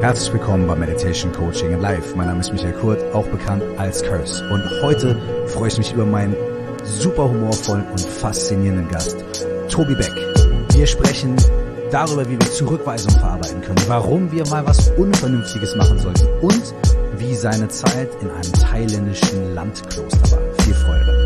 Herzlich willkommen bei Meditation Coaching in Life. Mein Name ist Michael Kurt, auch bekannt als Curse. Und heute freue ich mich über meinen super humorvollen und faszinierenden Gast, Tobi Beck. Wir sprechen darüber, wie wir Zurückweisung verarbeiten können, warum wir mal was Unvernünftiges machen sollten und wie seine Zeit in einem thailändischen Landkloster war. Viel Freude damit.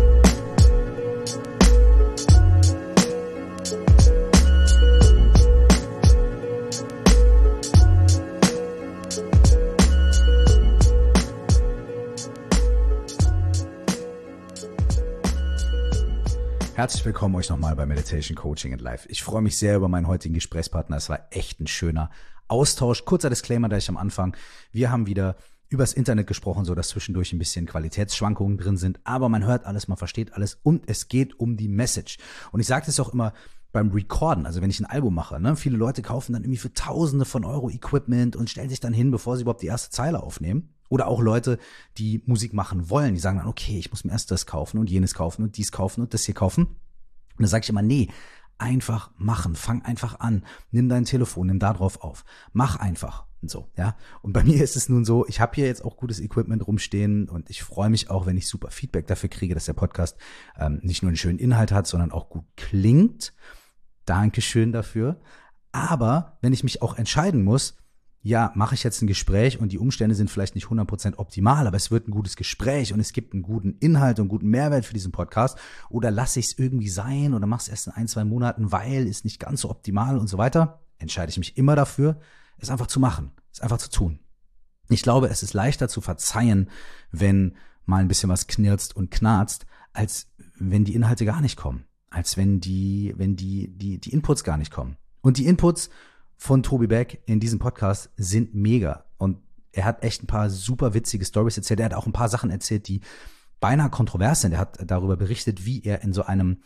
Herzlich willkommen euch nochmal bei Meditation Coaching and Life. Ich freue mich sehr über meinen heutigen Gesprächspartner. Es war echt ein schöner Austausch. Kurzer Disclaimer gleich am Anfang. Wir haben wieder übers Internet gesprochen, so dass zwischendurch ein bisschen Qualitätsschwankungen drin sind. Aber man hört alles, man versteht alles und es geht um die Message. Und ich sage das auch immer beim Recorden, also wenn ich ein Album mache, ne? Viele Leute kaufen dann irgendwie für Tausende von Euro Equipment und stellen sich dann hin, bevor sie überhaupt die erste Zeile aufnehmen. Oder auch Leute, die Musik machen wollen, die sagen dann, okay, ich muss mir erst das kaufen und jenes kaufen und dies kaufen und das hier kaufen. Und dann sage ich immer, nee, einfach machen, fang einfach an, nimm dein Telefon, nimm da drauf auf, mach einfach und so, ja. Und bei mir ist es nun so, ich habe hier jetzt auch gutes Equipment rumstehen und ich freue mich auch, wenn ich super Feedback dafür kriege, dass der Podcast nicht nur einen schönen Inhalt hat, sondern auch gut klingt. Dankeschön dafür. Aber wenn ich mich auch entscheiden muss, ja, mache ich jetzt ein Gespräch und die Umstände sind vielleicht nicht 100% optimal, aber es wird ein gutes Gespräch und es gibt einen guten Inhalt und einen guten Mehrwert für diesen Podcast, oder lasse ich es irgendwie sein oder mache es erst in 1-2 Monaten, weil ist nicht ganz so optimal und so weiter, entscheide ich mich immer dafür, es einfach zu machen, es einfach zu tun. Ich glaube, es ist leichter zu verzeihen, wenn mal ein bisschen was knirzt und knarzt, als wenn die Inhalte gar nicht kommen, als wenn die Inputs gar nicht kommen. Und die Inputs von Tobi Beck in diesem Podcast sind mega. Und er hat echt ein paar super witzige Stories erzählt. Er hat auch ein paar Sachen erzählt, die beinahe kontrovers sind. Er hat darüber berichtet, wie er in so einem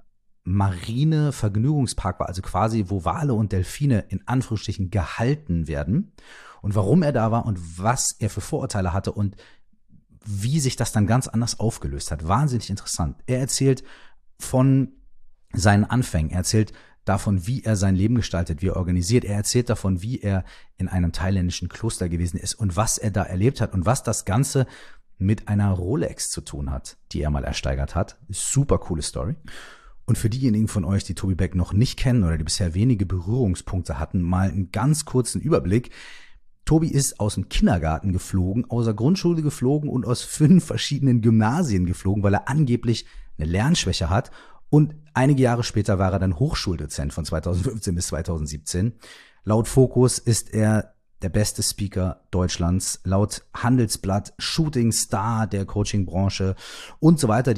Marine-Vergnügungspark war, also quasi, wo Wale und Delfine in Anführungsstrichen gehalten werden und warum er da war und was er für Vorurteile hatte und wie sich das dann ganz anders aufgelöst hat. Wahnsinnig interessant. Er erzählt von seinen Anfängen. Er erzählt davon, wie er sein Leben gestaltet, wie er organisiert. Er erzählt davon, wie er in einem thailändischen Kloster gewesen ist und was er da erlebt hat und was das Ganze mit einer Rolex zu tun hat, die er mal ersteigert hat. Super coole Story. Und für diejenigen von euch, die Tobi Beck noch nicht kennen oder die bisher wenige Berührungspunkte hatten, mal einen ganz kurzen Überblick. Tobi ist aus dem Kindergarten geflogen, aus der Grundschule geflogen und aus 5 verschiedenen Gymnasien geflogen, weil er angeblich eine Lernschwäche hat. Und einige Jahre später war er dann Hochschuldozent von 2015 bis 2017. Laut Focus ist er der beste Speaker Deutschlands, laut Handelsblatt Shooting Star der Coaching-Branche und so weiter.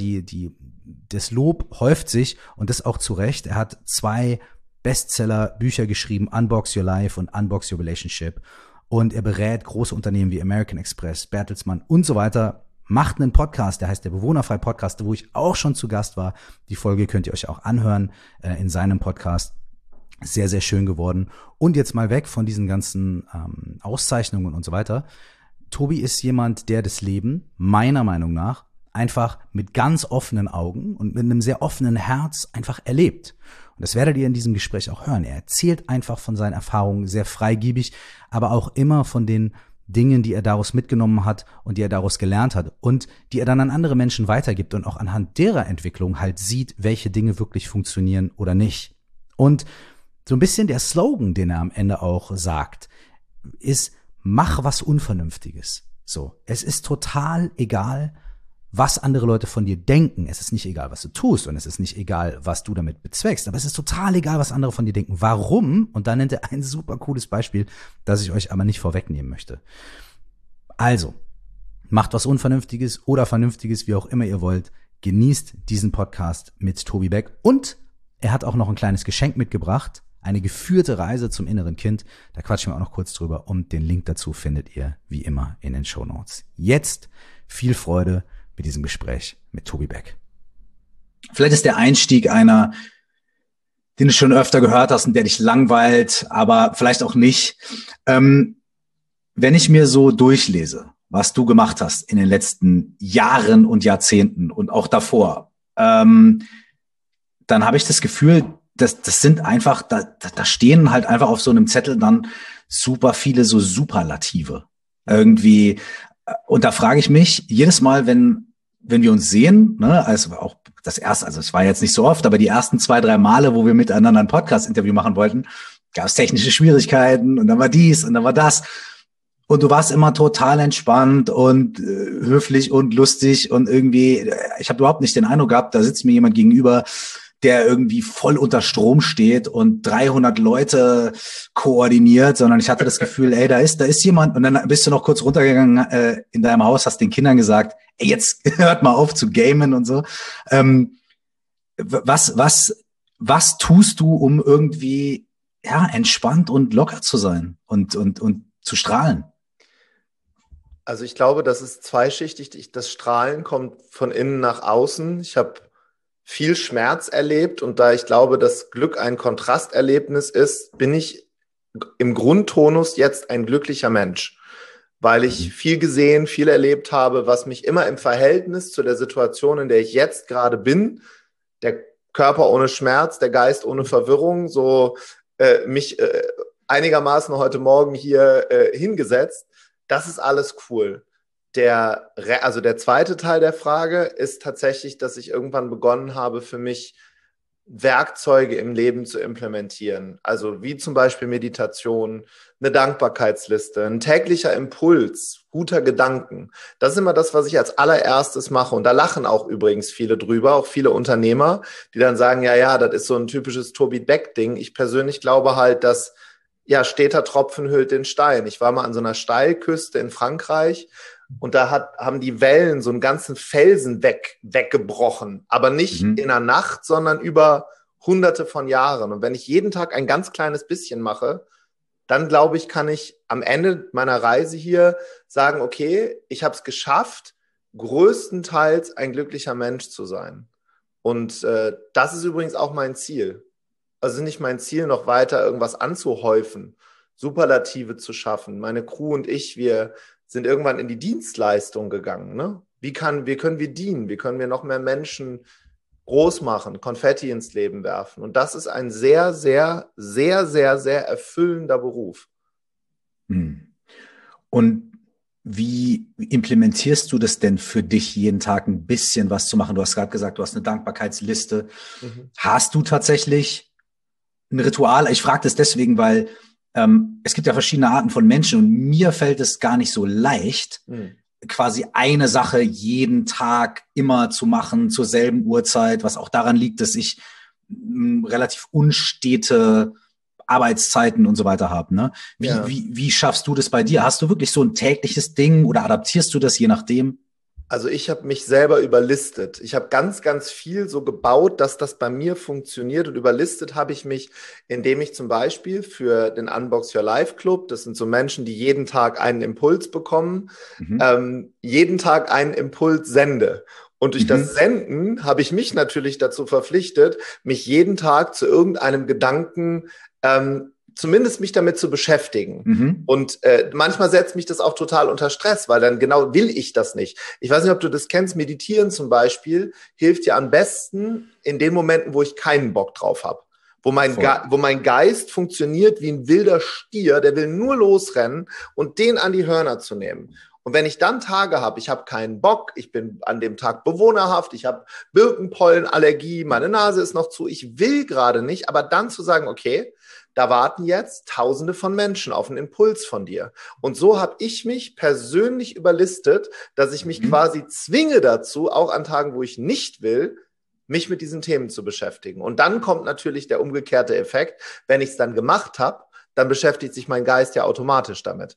Das Lob häuft sich und das auch zu Recht. Er hat 2 Bestseller-Bücher geschrieben, Unbox Your Life und Unbox Your Relationship. Und er berät große Unternehmen wie American Express, Bertelsmann und so weiter. Macht einen Podcast, der heißt der Bewohnerfrei Podcast, wo ich auch schon zu Gast war. Die Folge könnt ihr euch auch anhören in seinem Podcast. Sehr, sehr schön geworden. Und jetzt mal weg von diesen ganzen Auszeichnungen und so weiter. Tobi ist jemand, der das Leben, meiner Meinung nach, einfach mit ganz offenen Augen und mit einem sehr offenen Herz einfach erlebt. Und das werdet ihr in diesem Gespräch auch hören. Er erzählt einfach von seinen Erfahrungen sehr freigebig, aber auch immer von den Dingen, die er daraus mitgenommen hat und die er daraus gelernt hat und die er dann an andere Menschen weitergibt und auch anhand derer Entwicklung halt sieht, welche Dinge wirklich funktionieren oder nicht. Und so ein bisschen der Slogan, den er am Ende auch sagt, ist, mach was Unvernünftiges. So, es ist total egal, was andere Leute von dir denken. Es ist nicht egal, was du tust und es ist nicht egal, was du damit bezweckst, aber es ist total egal, was andere von dir denken. Warum? Und dann nennt er ein super cooles Beispiel, das ich euch aber nicht vorwegnehmen möchte. Also, macht was Unvernünftiges oder Vernünftiges, wie auch immer ihr wollt. Genießt diesen Podcast mit Tobi Beck und er hat auch noch ein kleines Geschenk mitgebracht, eine geführte Reise zum inneren Kind. Da quatschen wir auch noch kurz drüber und den Link dazu findet ihr wie immer in den Shownotes. Jetzt viel Freude mit diesem Gespräch mit Tobi Beck. Vielleicht ist der Einstieg einer, den du schon öfter gehört hast und der dich langweilt, aber vielleicht auch nicht. Wenn ich mir so durchlese, was du gemacht hast in den letzten Jahren und Jahrzehnten und auch davor, dann habe ich das Gefühl, das sind einfach, da stehen halt einfach auf so einem Zettel dann super viele so Superlative. Irgendwie, und da frage ich mich jedes Mal, wenn wir uns sehen, ne, also auch das erste, also es war jetzt nicht so oft, aber die ersten 2, 3 Male, wo wir miteinander ein Podcast-Interview machen wollten, gab es technische Schwierigkeiten und dann war dies und dann war das. Und du warst immer total entspannt und höflich und lustig und irgendwie, ich habe überhaupt nicht den Eindruck gehabt, da sitzt mir jemand gegenüber, der irgendwie voll unter Strom steht und 300 Leute koordiniert, sondern ich hatte das Gefühl, ey, da ist jemand. Und dann bist du noch kurz runtergegangen in deinem Haus, hast den Kindern gesagt, ey, jetzt hört mal auf zu gamen und so. Was tust du, um irgendwie ja entspannt und locker zu sein und zu strahlen? Also ich glaube, das ist zweischichtig. Das Strahlen kommt von innen nach außen. Ich habe viel Schmerz erlebt und da ich glaube, dass Glück ein Kontrasterlebnis ist, bin ich im Grundtonus jetzt ein glücklicher Mensch, weil ich viel gesehen, viel erlebt habe, was mich immer im Verhältnis zu der Situation, in der ich jetzt gerade bin, der Körper ohne Schmerz, der Geist ohne Verwirrung, so mich einigermaßen heute Morgen hier hingesetzt. Das ist alles cool. Also der zweite Teil der Frage ist tatsächlich, dass ich irgendwann begonnen habe, für mich Werkzeuge im Leben zu implementieren. Also wie zum Beispiel Meditation, eine Dankbarkeitsliste, ein täglicher Impuls, guter Gedanken. Das ist immer das, was ich als allererstes mache. Und da lachen auch übrigens viele drüber, auch viele Unternehmer, die dann sagen, ja, das ist so ein typisches Toby Beck-Ding. Ich persönlich glaube halt, dass ja, steter Tropfen höhlt den Stein. Ich war mal an so einer Steilküste in Frankreich und da haben die Wellen so einen ganzen Felsen weggebrochen. Aber nicht in einer Nacht, sondern über Hunderte von Jahren. Und wenn ich jeden Tag ein ganz kleines bisschen mache, dann glaube ich, kann ich am Ende meiner Reise hier sagen, okay, ich habe es geschafft, größtenteils ein glücklicher Mensch zu sein. Und das ist übrigens auch mein Ziel. Also nicht mein Ziel, noch weiter irgendwas anzuhäufen, Superlative zu schaffen. Meine Crew und ich, wir sind irgendwann in die Dienstleistung gegangen. Ne? Wie können wir dienen? Wie können wir noch mehr Menschen groß machen, Konfetti ins Leben werfen? Und das ist ein sehr, sehr, sehr, sehr, sehr erfüllender Beruf. Und wie implementierst du das denn für dich, jeden Tag ein bisschen was zu machen? Du hast gerade gesagt, du hast eine Dankbarkeitsliste. Hast du tatsächlich ein Ritual? Ich frage das deswegen, weil es gibt ja verschiedene Arten von Menschen und mir fällt es gar nicht so leicht, quasi eine Sache jeden Tag immer zu machen, zur selben Uhrzeit, was auch daran liegt, dass ich relativ unstete Arbeitszeiten und so weiter habe. Ne? Wie schaffst du das bei dir? Hast du wirklich so ein tägliches Ding oder adaptierst du das je nachdem? Also ich habe mich selber überlistet. Ich habe ganz, ganz viel so gebaut, dass das bei mir funktioniert. Und überlistet habe ich mich, indem ich zum Beispiel für den Unbox Your Life Club, das sind so Menschen, die jeden Tag einen Impuls bekommen, jeden Tag einen Impuls sende. Und durch das Senden habe ich mich natürlich dazu verpflichtet, mich jeden Tag zu irgendeinem Gedanken zumindest mich damit zu beschäftigen. Und manchmal setzt mich das auch total unter Stress, weil dann genau will ich das nicht. Ich weiß nicht, ob du das kennst, Meditieren zum Beispiel hilft dir am besten in den Momenten, wo ich keinen Bock drauf habe. Wo mein Geist funktioniert wie ein wilder Stier, der will nur losrennen und den an die Hörner zu nehmen. Und wenn ich dann Tage habe, ich habe keinen Bock, ich bin an dem Tag bewohnerhaft, ich habe Birkenpollenallergie, meine Nase ist noch zu, ich will gerade nicht, aber dann zu sagen, okay, da warten jetzt Tausende von Menschen auf einen Impuls von dir. Und so habe ich mich persönlich überlistet, dass ich mich quasi zwinge dazu, auch an Tagen, wo ich nicht will, mich mit diesen Themen zu beschäftigen. Und dann kommt natürlich der umgekehrte Effekt. Wenn ich es dann gemacht habe, dann beschäftigt sich mein Geist ja automatisch damit.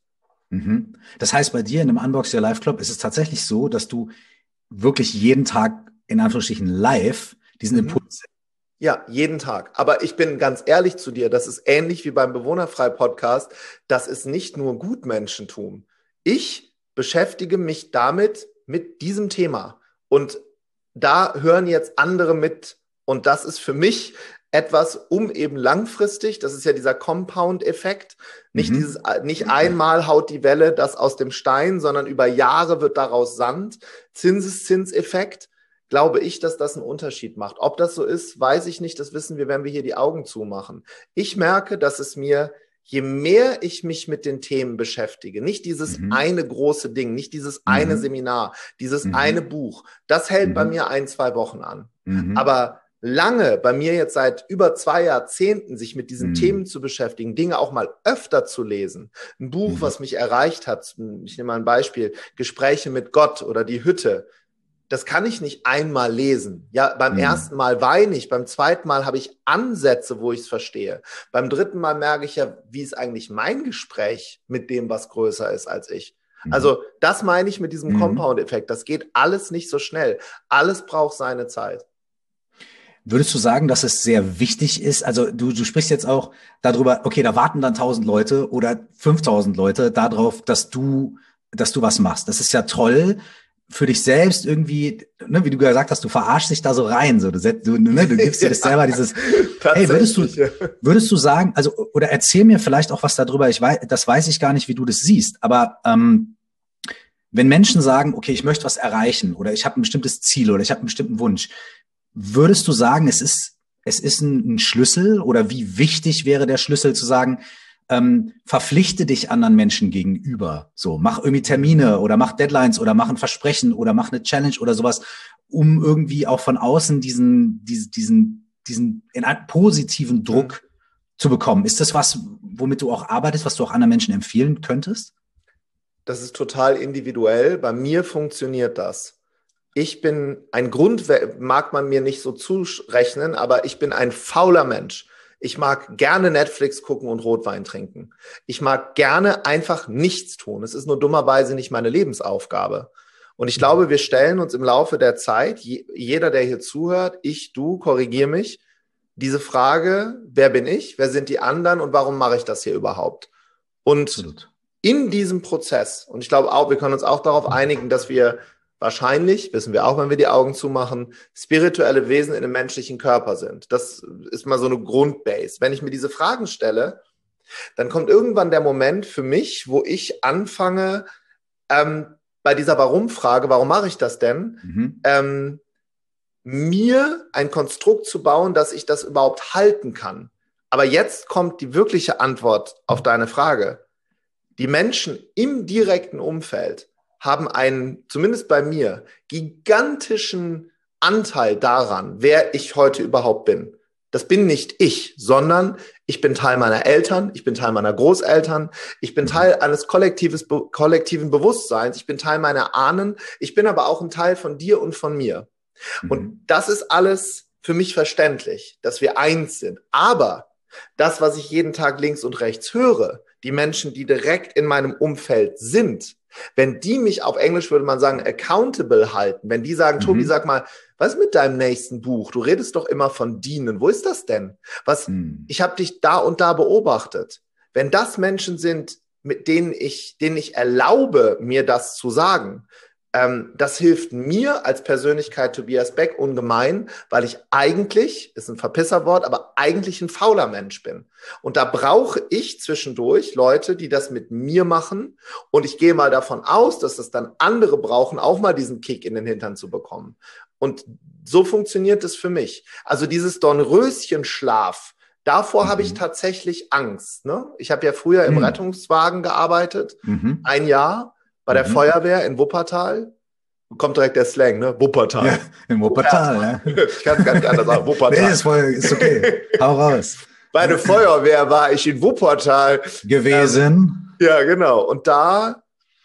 Das heißt, bei dir in einem Unbox Your Life Club ist es tatsächlich so, dass du wirklich jeden Tag in Anführungsstrichen live diesen Impuls. Ja, jeden Tag. Aber ich bin ganz ehrlich zu dir, das ist ähnlich wie beim Bewohnerfrei-Podcast. Das ist nicht nur Gutmenschentum. Ich beschäftige mich damit, mit diesem Thema. Und da hören jetzt andere mit. Und das ist für mich etwas, um eben langfristig, das ist ja dieser Compound-Effekt, nicht einmal haut die Welle das aus dem Stein, sondern über Jahre wird daraus Sand, Zinseszinseffekt. glaube ich, dass das einen Unterschied macht. Ob das so ist, weiß ich nicht. Das wissen wir, wenn wir hier die Augen zumachen. Ich merke, dass es mir, je mehr ich mich mit den Themen beschäftige, nicht dieses eine große Ding, nicht dieses eine Seminar, dieses eine Buch, das hält bei mir 1-2 Wochen an. Aber lange, bei mir jetzt seit über 2 Jahrzehnten, sich mit diesen Themen zu beschäftigen, Dinge auch mal öfter zu lesen. Ein Buch, was mich erreicht hat, ich nehme mal ein Beispiel, Gespräche mit Gott oder Die Hütte. Das kann ich nicht einmal lesen. Ja, beim ersten Mal weine ich, beim zweiten Mal habe ich Ansätze, wo ich es verstehe. Beim dritten Mal merke ich ja, wie ist eigentlich mein Gespräch mit dem, was größer ist als ich. Also das meine ich mit diesem Compound-Effekt. Das geht alles nicht so schnell. Alles braucht seine Zeit. Würdest du sagen, dass es sehr wichtig ist? Also du sprichst jetzt auch darüber, okay, da warten dann 1.000 Leute oder 5.000 Leute darauf, dass du was machst. Das ist ja toll für dich selbst irgendwie, ne, wie du gesagt hast, du verarschst dich da so rein, so du gibst dir das selber dieses. Hey, würdest du sagen, also oder erzähl mir vielleicht auch was darüber. Das weiß ich gar nicht, wie du das siehst, aber wenn Menschen sagen, okay, ich möchte was erreichen oder ich habe ein bestimmtes Ziel oder ich habe einen bestimmten Wunsch, würdest du sagen, es ist ein Schlüssel oder wie wichtig wäre der Schlüssel zu sagen, verpflichte dich anderen Menschen gegenüber, so mach irgendwie Termine oder mach Deadlines oder mach ein Versprechen oder mach eine Challenge oder sowas, um irgendwie auch von außen diesen in einem positiven Druck zu bekommen. Ist das was, womit du auch arbeitest, was du auch anderen Menschen empfehlen könntest? Das ist total individuell. Bei mir funktioniert das. Ich bin ein mag man mir nicht so zurechnen, aber ich bin ein fauler Mensch. Ich mag gerne Netflix gucken und Rotwein trinken. Ich mag gerne einfach nichts tun. Es ist nur dummerweise nicht meine Lebensaufgabe. Und ich glaube, wir stellen uns im Laufe der Zeit, jeder, der hier zuhört, ich, du, korrigier mich, diese Frage, wer bin ich, wer sind die anderen und warum mache ich das hier überhaupt? Und Absolut. In diesem Prozess, und ich glaube auch, wir können uns auch darauf einigen, dass wir wahrscheinlich, wissen wir auch, wenn wir die Augen zumachen, spirituelle Wesen in einem menschlichen Körper sind. Das ist mal so eine Grundbase. Wenn ich mir diese Fragen stelle, dann kommt irgendwann der Moment für mich, wo ich anfange, bei dieser Warum-Frage, warum mache ich das denn, mir ein Konstrukt zu bauen, dass ich das überhaupt halten kann. Aber jetzt kommt die wirkliche Antwort auf deine Frage. Die Menschen im direkten Umfeld haben einen, zumindest bei mir, gigantischen Anteil daran, wer ich heute überhaupt bin. Das bin nicht ich, sondern ich bin Teil meiner Eltern, ich bin Teil meiner Großeltern, ich bin Teil eines kollektiven Bewusstseins, ich bin Teil meiner Ahnen, ich bin aber auch ein Teil von dir und von mir. Und das ist alles für mich verständlich, dass wir eins sind. Aber das, was ich jeden Tag links und rechts höre, die Menschen, die direkt in meinem Umfeld sind, wenn die mich, auf Englisch würde man sagen, accountable halten, wenn die sagen, Tobi, sag mal, was ist mit deinem nächsten Buch? Du redest doch immer von dienen. Wo ist das denn? Ich habe dich da und da beobachtet. Wenn das Menschen sind, mit denen ich erlaube, mir das zu sagen, das hilft mir als Persönlichkeit Tobias Beck ungemein, weil ich eigentlich, ist ein Verpisserwort, aber eigentlich ein fauler Mensch bin. Und da brauche ich zwischendurch Leute, die das mit mir machen. Und ich gehe mal davon aus, dass das dann andere brauchen, auch mal diesen Kick in den Hintern zu bekommen. Und so funktioniert es für mich. Also dieses Dornröschenschlaf, davor habe ich tatsächlich Angst. Ne? Ich habe ja früher im Rettungswagen gearbeitet, 1 Jahr. Bei der Feuerwehr in Wuppertal. Kommt direkt der Slang, ne? Wuppertal. Ja, in Wuppertal, ja. Ich kann es gar nicht anders sagen. Wuppertal. Nee, ist okay. Hau raus. Bei der Feuerwehr war ich in Wuppertal. Gewesen. Ja, genau. Und da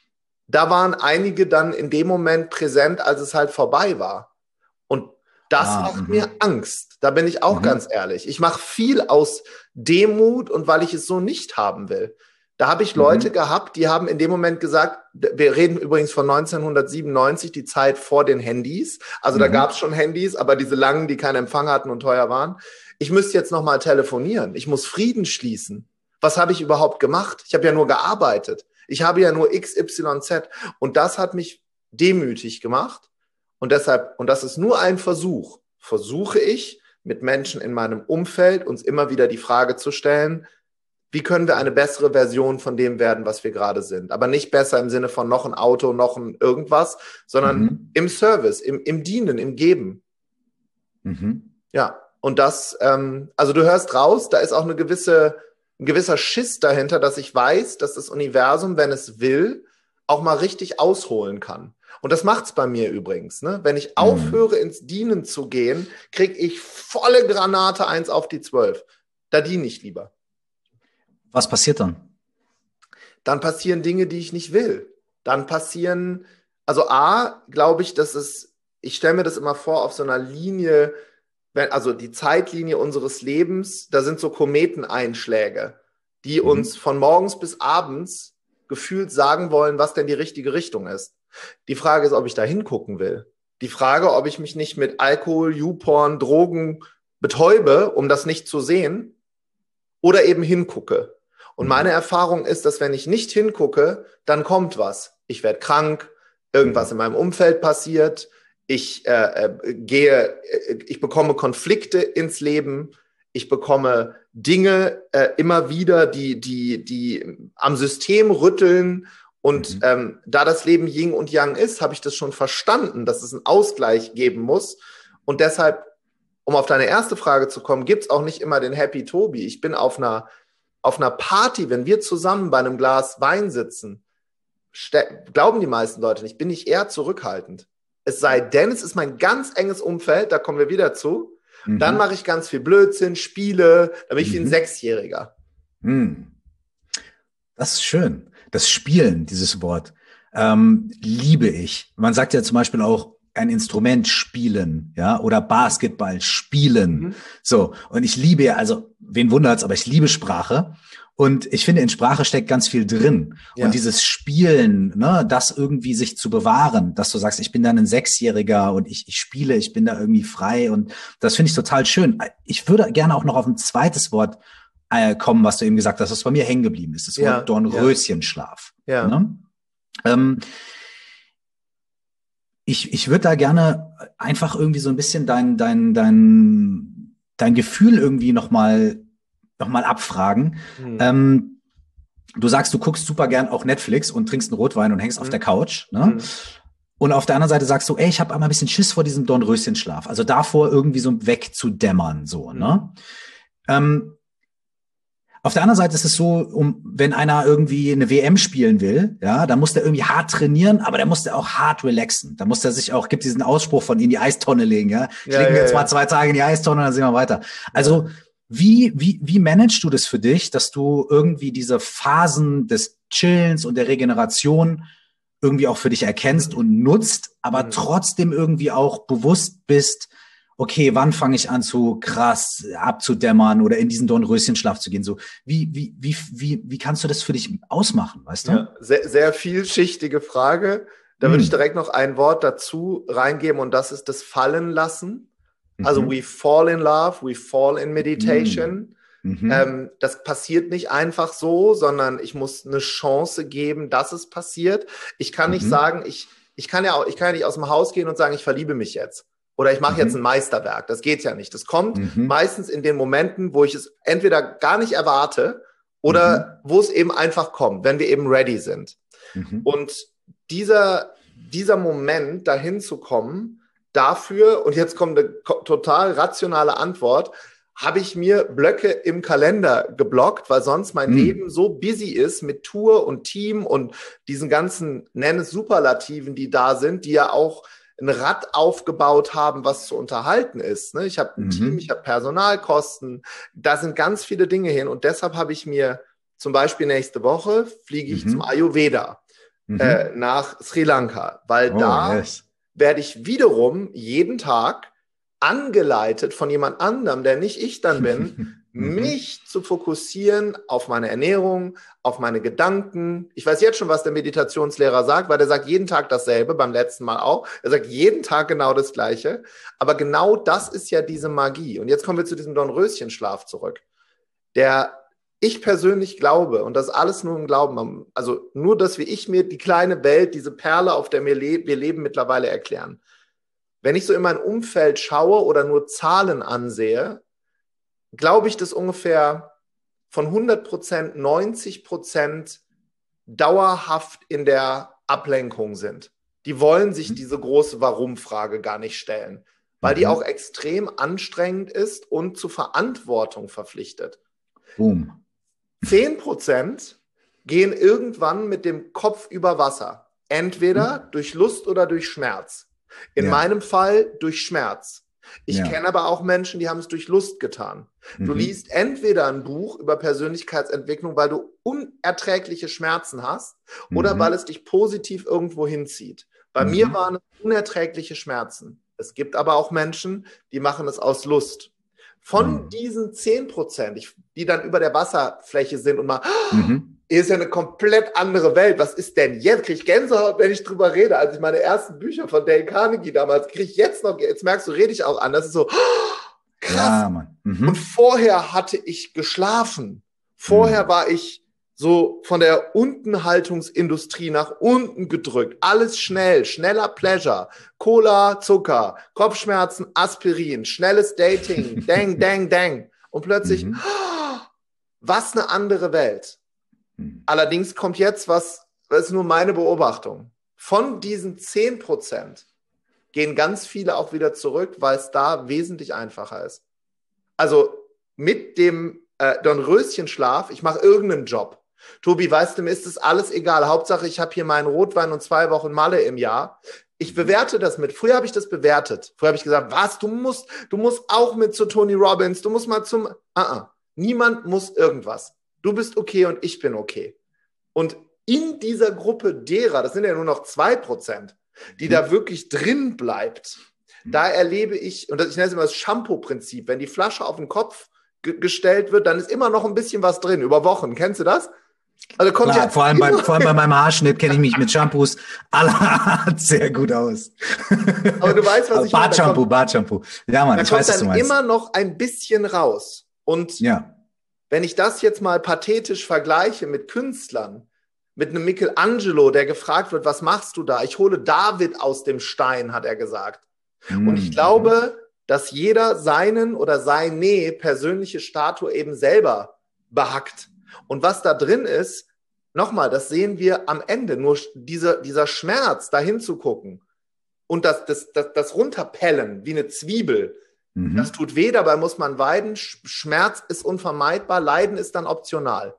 waren einige dann in dem Moment präsent, als es halt vorbei war. Und das macht mir Angst. Da bin ich auch ganz ehrlich. Ich mache viel aus Demut und weil ich es so nicht haben will. Da habe ich Leute gehabt, die haben in dem Moment gesagt, wir reden übrigens von 1997, die Zeit vor den Handys. Also da gab es schon Handys, aber diese langen, die keinen Empfang hatten und teuer waren. Ich müsste jetzt nochmal telefonieren. Ich muss Frieden schließen. Was habe ich überhaupt gemacht? Ich habe ja nur gearbeitet. Ich habe ja nur XYZ. Und das hat mich demütig gemacht. Und deshalb, und das ist nur ein Versuch, versuche ich mit Menschen in meinem Umfeld uns immer wieder die Frage zu stellen, wie können wir eine bessere Version von dem werden, was wir gerade sind. Aber nicht besser im Sinne von noch ein Auto, noch ein irgendwas, sondern im Service, im Dienen, im Geben. Ja, und das, also du hörst raus, da ist auch ein gewisser Schiss dahinter, dass ich weiß, dass das Universum, wenn es will, auch mal richtig ausholen kann. Und das macht's bei mir übrigens. Ne? Wenn ich aufhöre, ins Dienen zu gehen, kriege ich volle Granate 1 auf die 12. Da diene ich lieber. Was passiert dann? Dann passieren Dinge, die ich nicht will. Dann passieren, also glaube ich, ich stelle mir das immer vor auf so einer Linie, also die Zeitlinie unseres Lebens, da sind so Kometeneinschläge, die uns von morgens bis abends gefühlt sagen wollen, was denn die richtige Richtung ist. Die Frage ist, ob ich da hingucken will. Die Frage, ob ich mich nicht mit Alkohol, YouPorn, Drogen betäube, um das nicht zu sehen, oder eben hingucke. Und meine Erfahrung ist, dass wenn ich nicht hingucke, dann kommt was. Ich werde krank, irgendwas in meinem Umfeld passiert, ich bekomme Konflikte ins Leben, ich bekomme Dinge immer wieder, die am System rütteln. Und da das Leben Yin und Yang ist, habe ich das schon verstanden, dass es einen Ausgleich geben muss. Und deshalb, um auf deine erste Frage zu kommen, gibt es auch nicht immer den Happy Tobi. Ich bin auf einer Party, wenn wir zusammen bei einem Glas Wein sitzen, glauben die meisten Leute nicht, bin ich eher zurückhaltend. Es sei denn, es ist mein ganz enges Umfeld, da kommen wir wieder zu. Dann mache ich ganz viel Blödsinn, Spiele, da bin ich wie ein Sechsjähriger. Das ist schön. Das Spielen, dieses Wort, liebe ich. Man sagt ja zum Beispiel auch, ein Instrument spielen, ja, oder Basketball spielen. So. Und ich liebe ja, also, wen wundert's, aber ich liebe Sprache. Und ich finde, in Sprache steckt ganz viel drin. Ja. Und dieses Spielen, ne, das irgendwie sich zu bewahren, dass du sagst, ich bin dann ein Sechsjähriger und ich spiele, ich bin da irgendwie frei. Und das finde ich total schön. Ich würde gerne auch noch auf ein zweites Wort kommen, was du eben gesagt hast, was bei mir hängen geblieben ist. Das Wort Dornröschenschlaf. Ja. Ne? Ich würde da gerne einfach irgendwie so ein bisschen dein Gefühl irgendwie noch mal abfragen. Du sagst, du guckst super gern auch Netflix und trinkst einen Rotwein und hängst auf der Couch. Ne? Und auf der anderen Seite sagst du, ey, ich habe einmal ein bisschen Schiss vor diesem Dornröschenschlaf. Also davor irgendwie so wegzudämmern. So, ne? Auf der anderen Seite ist es so, wenn einer irgendwie eine WM spielen will, ja, dann muss der irgendwie hart trainieren, aber der muss der auch hart relaxen. Da muss der sich auch, gibt diesen Ausspruch von in die Eistonne legen, ja. Ich lege mir jetzt mal 2 Tage in die Eistonne und dann sehen wir weiter. Also, wie managst du das für dich, dass du irgendwie diese Phasen des Chillens und der Regeneration irgendwie auch für dich erkennst und nutzt, aber trotzdem irgendwie auch bewusst bist, okay, wann fange ich an zu krass abzudämmern oder in diesen Dornröschenschlaf zu gehen? So, wie kannst du das für dich ausmachen, weißt du? Ja, sehr, sehr vielschichtige Frage. Da würde ich direkt noch ein Wort dazu reingeben und das ist das Fallen lassen. Also we fall in love, we fall in meditation. Das passiert nicht einfach so, sondern ich muss eine Chance geben, dass es passiert. Ich kann nicht sagen, ich kann ja nicht aus dem Haus gehen und sagen, ich verliebe mich jetzt. Oder ich mache jetzt ein Meisterwerk. Das geht ja nicht. Das kommt meistens in den Momenten, wo ich es entweder gar nicht erwarte oder wo es eben einfach kommt, wenn wir eben ready sind. Und dieser Moment, dahin zu kommen, dafür, und jetzt kommt eine total rationale Antwort, habe ich mir Blöcke im Kalender geblockt, weil sonst mein Leben so busy ist mit Tour und Team und diesen ganzen, nenn es Superlativen, die da sind, die ja auch ein Rad aufgebaut haben, was zu unterhalten ist. Ich habe ein Team, ich habe Personalkosten, da sind ganz viele Dinge hin und deshalb habe ich mir zum Beispiel nächste Woche fliege ich zum Ayurveda nach Sri Lanka, weil werde ich wiederum jeden Tag angeleitet von jemand anderem, der nicht ich dann bin, mich zu fokussieren auf meine Ernährung, auf meine Gedanken. Ich weiß jetzt schon, was der Meditationslehrer sagt, weil der sagt jeden Tag dasselbe, beim letzten Mal auch. Er sagt jeden Tag genau das Gleiche. Aber genau das ist ja diese Magie. Und jetzt kommen wir zu diesem Dornröschenschlaf zurück. Der ich persönlich glaube, und das ist alles nur im Glauben, also nur, dass ich mir die kleine Welt, diese Perle, auf der wir leben, mittlerweile erklären. Wenn ich so in mein Umfeld schaue oder nur Zahlen ansehe, glaube ich, dass ungefähr von 100% 90% dauerhaft in der Ablenkung sind. Die wollen sich diese große Warum-Frage gar nicht stellen, weil die auch extrem anstrengend ist und zu Verantwortung verpflichtet. 10% gehen irgendwann mit dem Kopf über Wasser. Entweder durch Lust oder durch Schmerz. In meinem Fall durch Schmerz. Ich kenne aber auch Menschen, die haben es durch Lust getan. Du liest entweder ein Buch über Persönlichkeitsentwicklung, weil du unerträgliche Schmerzen hast oder weil es dich positiv irgendwo hinzieht. Bei mir waren es unerträgliche Schmerzen. Es gibt aber auch Menschen, die machen es aus Lust. Von diesen 10%, die dann über der Wasserfläche sind und mal, ist ja eine komplett andere Welt. Was ist denn jetzt? Kriege ich Gänsehaut, wenn ich drüber rede. Als ich meine ersten Bücher von Dale Carnegie damals kriege ich jetzt merkst du, rede ich auch an. Das ist so krass. Ja, Mann. Und vorher hatte ich geschlafen. Vorher war ich so von der Untenhaltungsindustrie nach unten gedrückt. Alles schnell, schneller Pleasure, Cola, Zucker, Kopfschmerzen, Aspirin, schnelles Dating, dang, dang, dang. Und plötzlich, was eine andere Welt. Allerdings kommt jetzt das ist nur meine Beobachtung. Von diesen 10% gehen ganz viele auch wieder zurück, weil es da wesentlich einfacher ist. Also mit dem Dornröschenschlaf, ich mache irgendeinen Job. Tobi, weißt du, mir ist das alles egal. Hauptsache, ich habe hier meinen Rotwein und 2 Wochen Malle im Jahr. Ich bewerte das mit. Früher habe ich das bewertet. Früher habe ich gesagt, was, du musst auch mit zu Tony Robbins, du musst mal zum... Niemand muss irgendwas. Du bist okay und ich bin okay. Und in dieser Gruppe derer, das sind ja nur noch 2%, die da wirklich drin bleibt, da erlebe ich, und ich nenne es immer das Shampoo-Prinzip, wenn die Flasche auf den Kopf gestellt wird, dann ist immer noch ein bisschen was drin, über Wochen. Kennst du das? Also kommt klar, vor allem bei meinem Haarschnitt kenne ich mich mit Shampoos sehr gut aus. Aber du weißt, was ich meine. Bartshampoo. Ja, Mann, ich weiß, was du meinst. Immer noch ein bisschen raus. Und wenn ich das jetzt mal pathetisch vergleiche mit Künstlern, mit einem Michelangelo, der gefragt wird, was machst du da? Ich hole David aus dem Stein, hat er gesagt. Und ich glaube, dass jeder seine persönliche Statue eben selber behackt. Und was da drin ist, nochmal, das sehen wir am Ende. Nur dieser Schmerz, da hinzugucken und das Runterpellen wie eine Zwiebel, das tut weh, dabei muss man weiden. Schmerz ist unvermeidbar, Leiden ist dann optional.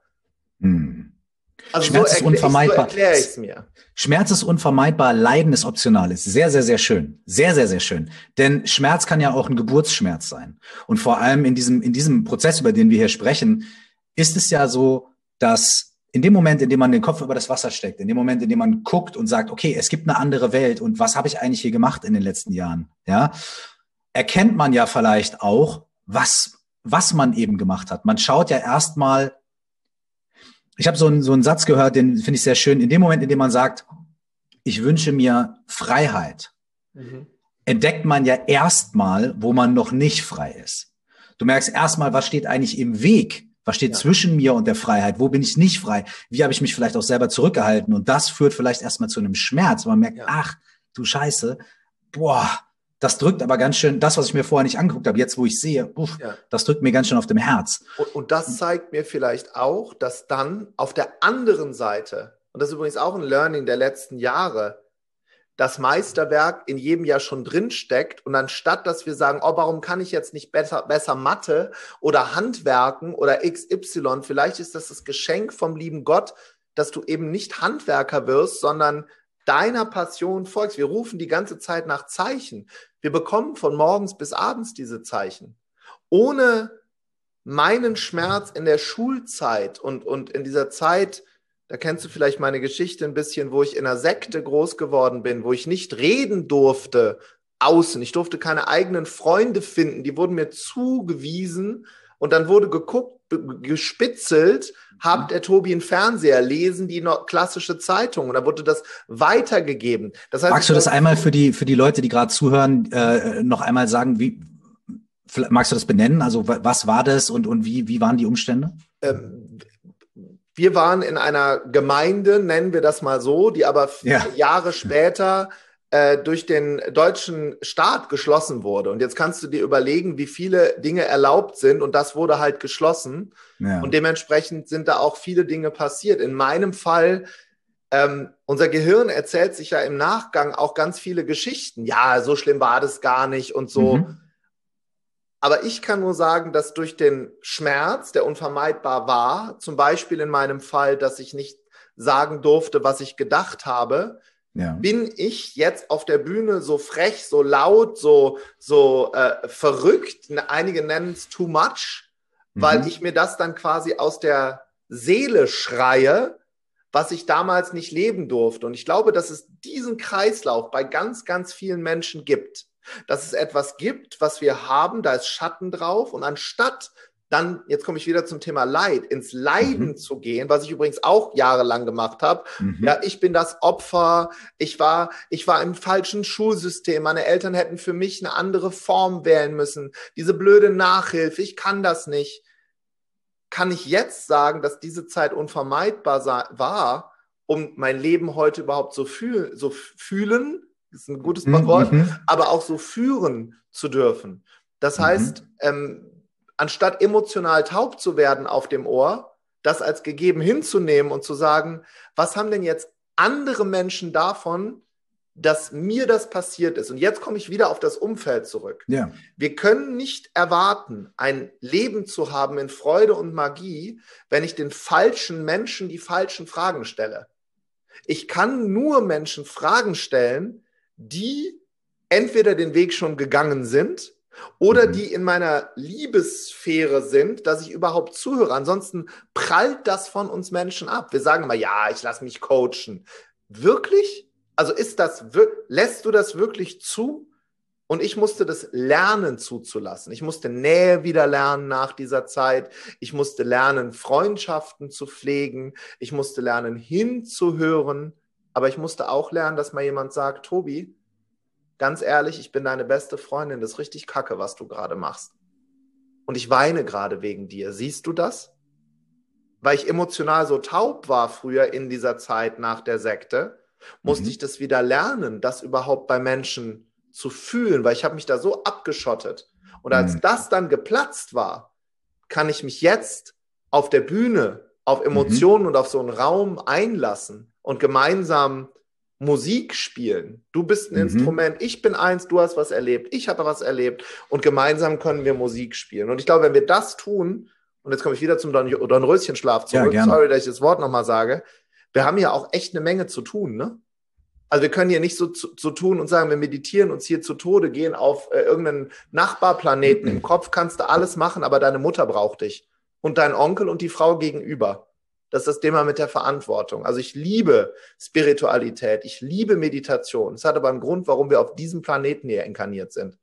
Also Schmerz ist unvermeidbar. So erkläre ich es mir. Schmerz ist unvermeidbar, Leiden ist optional. Ist sehr, sehr, sehr schön. Sehr, sehr, sehr schön. Denn Schmerz kann ja auch ein Geburtsschmerz sein. Und vor allem in diesem Prozess, über den wir hier sprechen, ist es ja so, dass in dem Moment, in dem man den Kopf über das Wasser steckt, in dem Moment, in dem man guckt und sagt, okay, es gibt eine andere Welt und was habe ich eigentlich hier gemacht in den letzten Jahren, ja, erkennt man ja vielleicht auch, was man eben gemacht hat. Man schaut ja erstmal, ich habe so einen Satz gehört, den finde ich sehr schön, in dem Moment, in dem man sagt, ich wünsche mir Freiheit, entdeckt man ja erstmal, wo man noch nicht frei ist. Du merkst erstmal, was steht eigentlich im Weg? Was steht zwischen mir und der Freiheit? Wo bin ich nicht frei? Wie habe ich mich vielleicht auch selber zurückgehalten? Und das führt vielleicht erstmal zu einem Schmerz. Man merkt, ach, du Scheiße, das drückt aber ganz schön, das, was ich mir vorher nicht angeguckt habe, jetzt, wo ich sehe, das drückt mir ganz schön auf dem Herz. Und das zeigt mir vielleicht auch, dass dann auf der anderen Seite, und das ist übrigens auch ein Learning der letzten Jahre, das Meisterwerk in jedem Jahr schon drin steckt und anstatt, dass wir sagen, warum kann ich jetzt nicht besser Mathe oder Handwerken oder XY, vielleicht ist das Geschenk vom lieben Gott, dass du eben nicht Handwerker wirst, sondern deiner Passion folgst. Wir rufen die ganze Zeit nach Zeichen. Wir bekommen von morgens bis abends diese Zeichen. Ohne meinen Schmerz in der Schulzeit und in dieser Zeit, da kennst du vielleicht meine Geschichte ein bisschen, wo ich in einer Sekte groß geworden bin, wo ich nicht reden durfte außen. Ich durfte keine eigenen Freunde finden. Die wurden mir zugewiesen und dann wurde geguckt, gespitzelt, habt der Tobi einen Fernseher, lesen die noch klassische Zeitung und da wurde das weitergegeben. Das heißt, magst du das einmal für die Leute, die gerade zuhören, noch einmal sagen, magst du das benennen? Also was war das und wie waren die Umstände? Wir waren in einer Gemeinde, nennen wir das mal so, die aber Jahre später durch den deutschen Staat geschlossen wurde. Und jetzt kannst du dir überlegen, wie viele Dinge erlaubt sind und das wurde halt geschlossen. Ja. Und dementsprechend sind da auch viele Dinge passiert. In meinem Fall, unser Gehirn erzählt sich ja im Nachgang auch ganz viele Geschichten. Ja, so schlimm war das gar nicht und so. Mhm. Aber ich kann nur sagen, dass durch den Schmerz, der unvermeidbar war, zum Beispiel in meinem Fall, dass ich nicht sagen durfte, was ich gedacht habe, bin ich jetzt auf der Bühne so frech, so laut, so verrückt, einige nennen es too much, weil ich mir das dann quasi aus der Seele schreie, was ich damals nicht leben durfte. Und ich glaube, dass es diesen Kreislauf bei ganz, ganz vielen Menschen gibt. Dass es etwas gibt, was wir haben, da ist Schatten drauf und anstatt dann, jetzt komme ich wieder zum Thema Leid, ins Leiden zu gehen, was ich übrigens auch jahrelang gemacht habe. Ja, ich bin das Opfer, ich war im falschen Schulsystem, meine Eltern hätten für mich eine andere Form wählen müssen, diese blöde Nachhilfe, ich kann das nicht. Kann ich jetzt sagen, dass diese Zeit unvermeidbar war, um mein Leben heute überhaupt so fühlen, ist ein gutes Wort, aber auch so führen zu dürfen. Das heißt, anstatt emotional taub zu werden auf dem Ohr, das als gegeben hinzunehmen und zu sagen, was haben denn jetzt andere Menschen davon, dass mir das passiert ist? Und jetzt komme ich wieder auf das Umfeld zurück. Ja. Wir können nicht erwarten, ein Leben zu haben in Freude und Magie, wenn ich den falschen Menschen die falschen Fragen stelle. Ich kann nur Menschen Fragen stellen, die entweder den Weg schon gegangen sind oder die in meiner Liebessphäre sind, dass ich überhaupt zuhöre. Ansonsten prallt das von uns Menschen ab. Wir sagen immer, ja, ich lasse mich coachen. Wirklich? Also lässt du das wirklich zu? Und ich musste das lernen zuzulassen. Ich musste Nähe wieder lernen nach dieser Zeit. Ich musste lernen, Freundschaften zu pflegen. Ich musste lernen, hinzuhören. Aber ich musste auch lernen, dass mal jemand sagt, Tobi, ganz ehrlich, ich bin deine beste Freundin, das ist richtig kacke, was du gerade machst. Und ich weine gerade wegen dir. Siehst du das? Weil ich emotional so taub war früher in dieser Zeit nach der Sekte, musste ich das wieder lernen, das überhaupt bei Menschen zu fühlen, weil ich habe mich da so abgeschottet. Und als das dann geplatzt war, kann ich mich jetzt auf der Bühne auf Emotionen und auf so einen Raum einlassen und gemeinsam Musik spielen. Du bist ein Instrument, ich bin eins, du hast was erlebt, ich habe was erlebt und gemeinsam können wir Musik spielen. Und ich glaube, wenn wir das tun, und jetzt komme ich wieder zum Dornröschenschlaf zurück, sorry, dass ich das Wort nochmal sage, wir haben ja auch echt eine Menge zu tun, ne? Also wir können hier nicht so tun und sagen, wir meditieren uns hier zu Tode, gehen auf irgendeinen Nachbarplaneten. Im Kopf kannst du alles machen, aber deine Mutter braucht dich. Und dein Onkel und die Frau gegenüber. Das ist das Thema mit der Verantwortung. Also ich liebe Spiritualität, ich liebe Meditation. Es hat aber einen Grund, warum wir auf diesem Planeten hier inkarniert sind.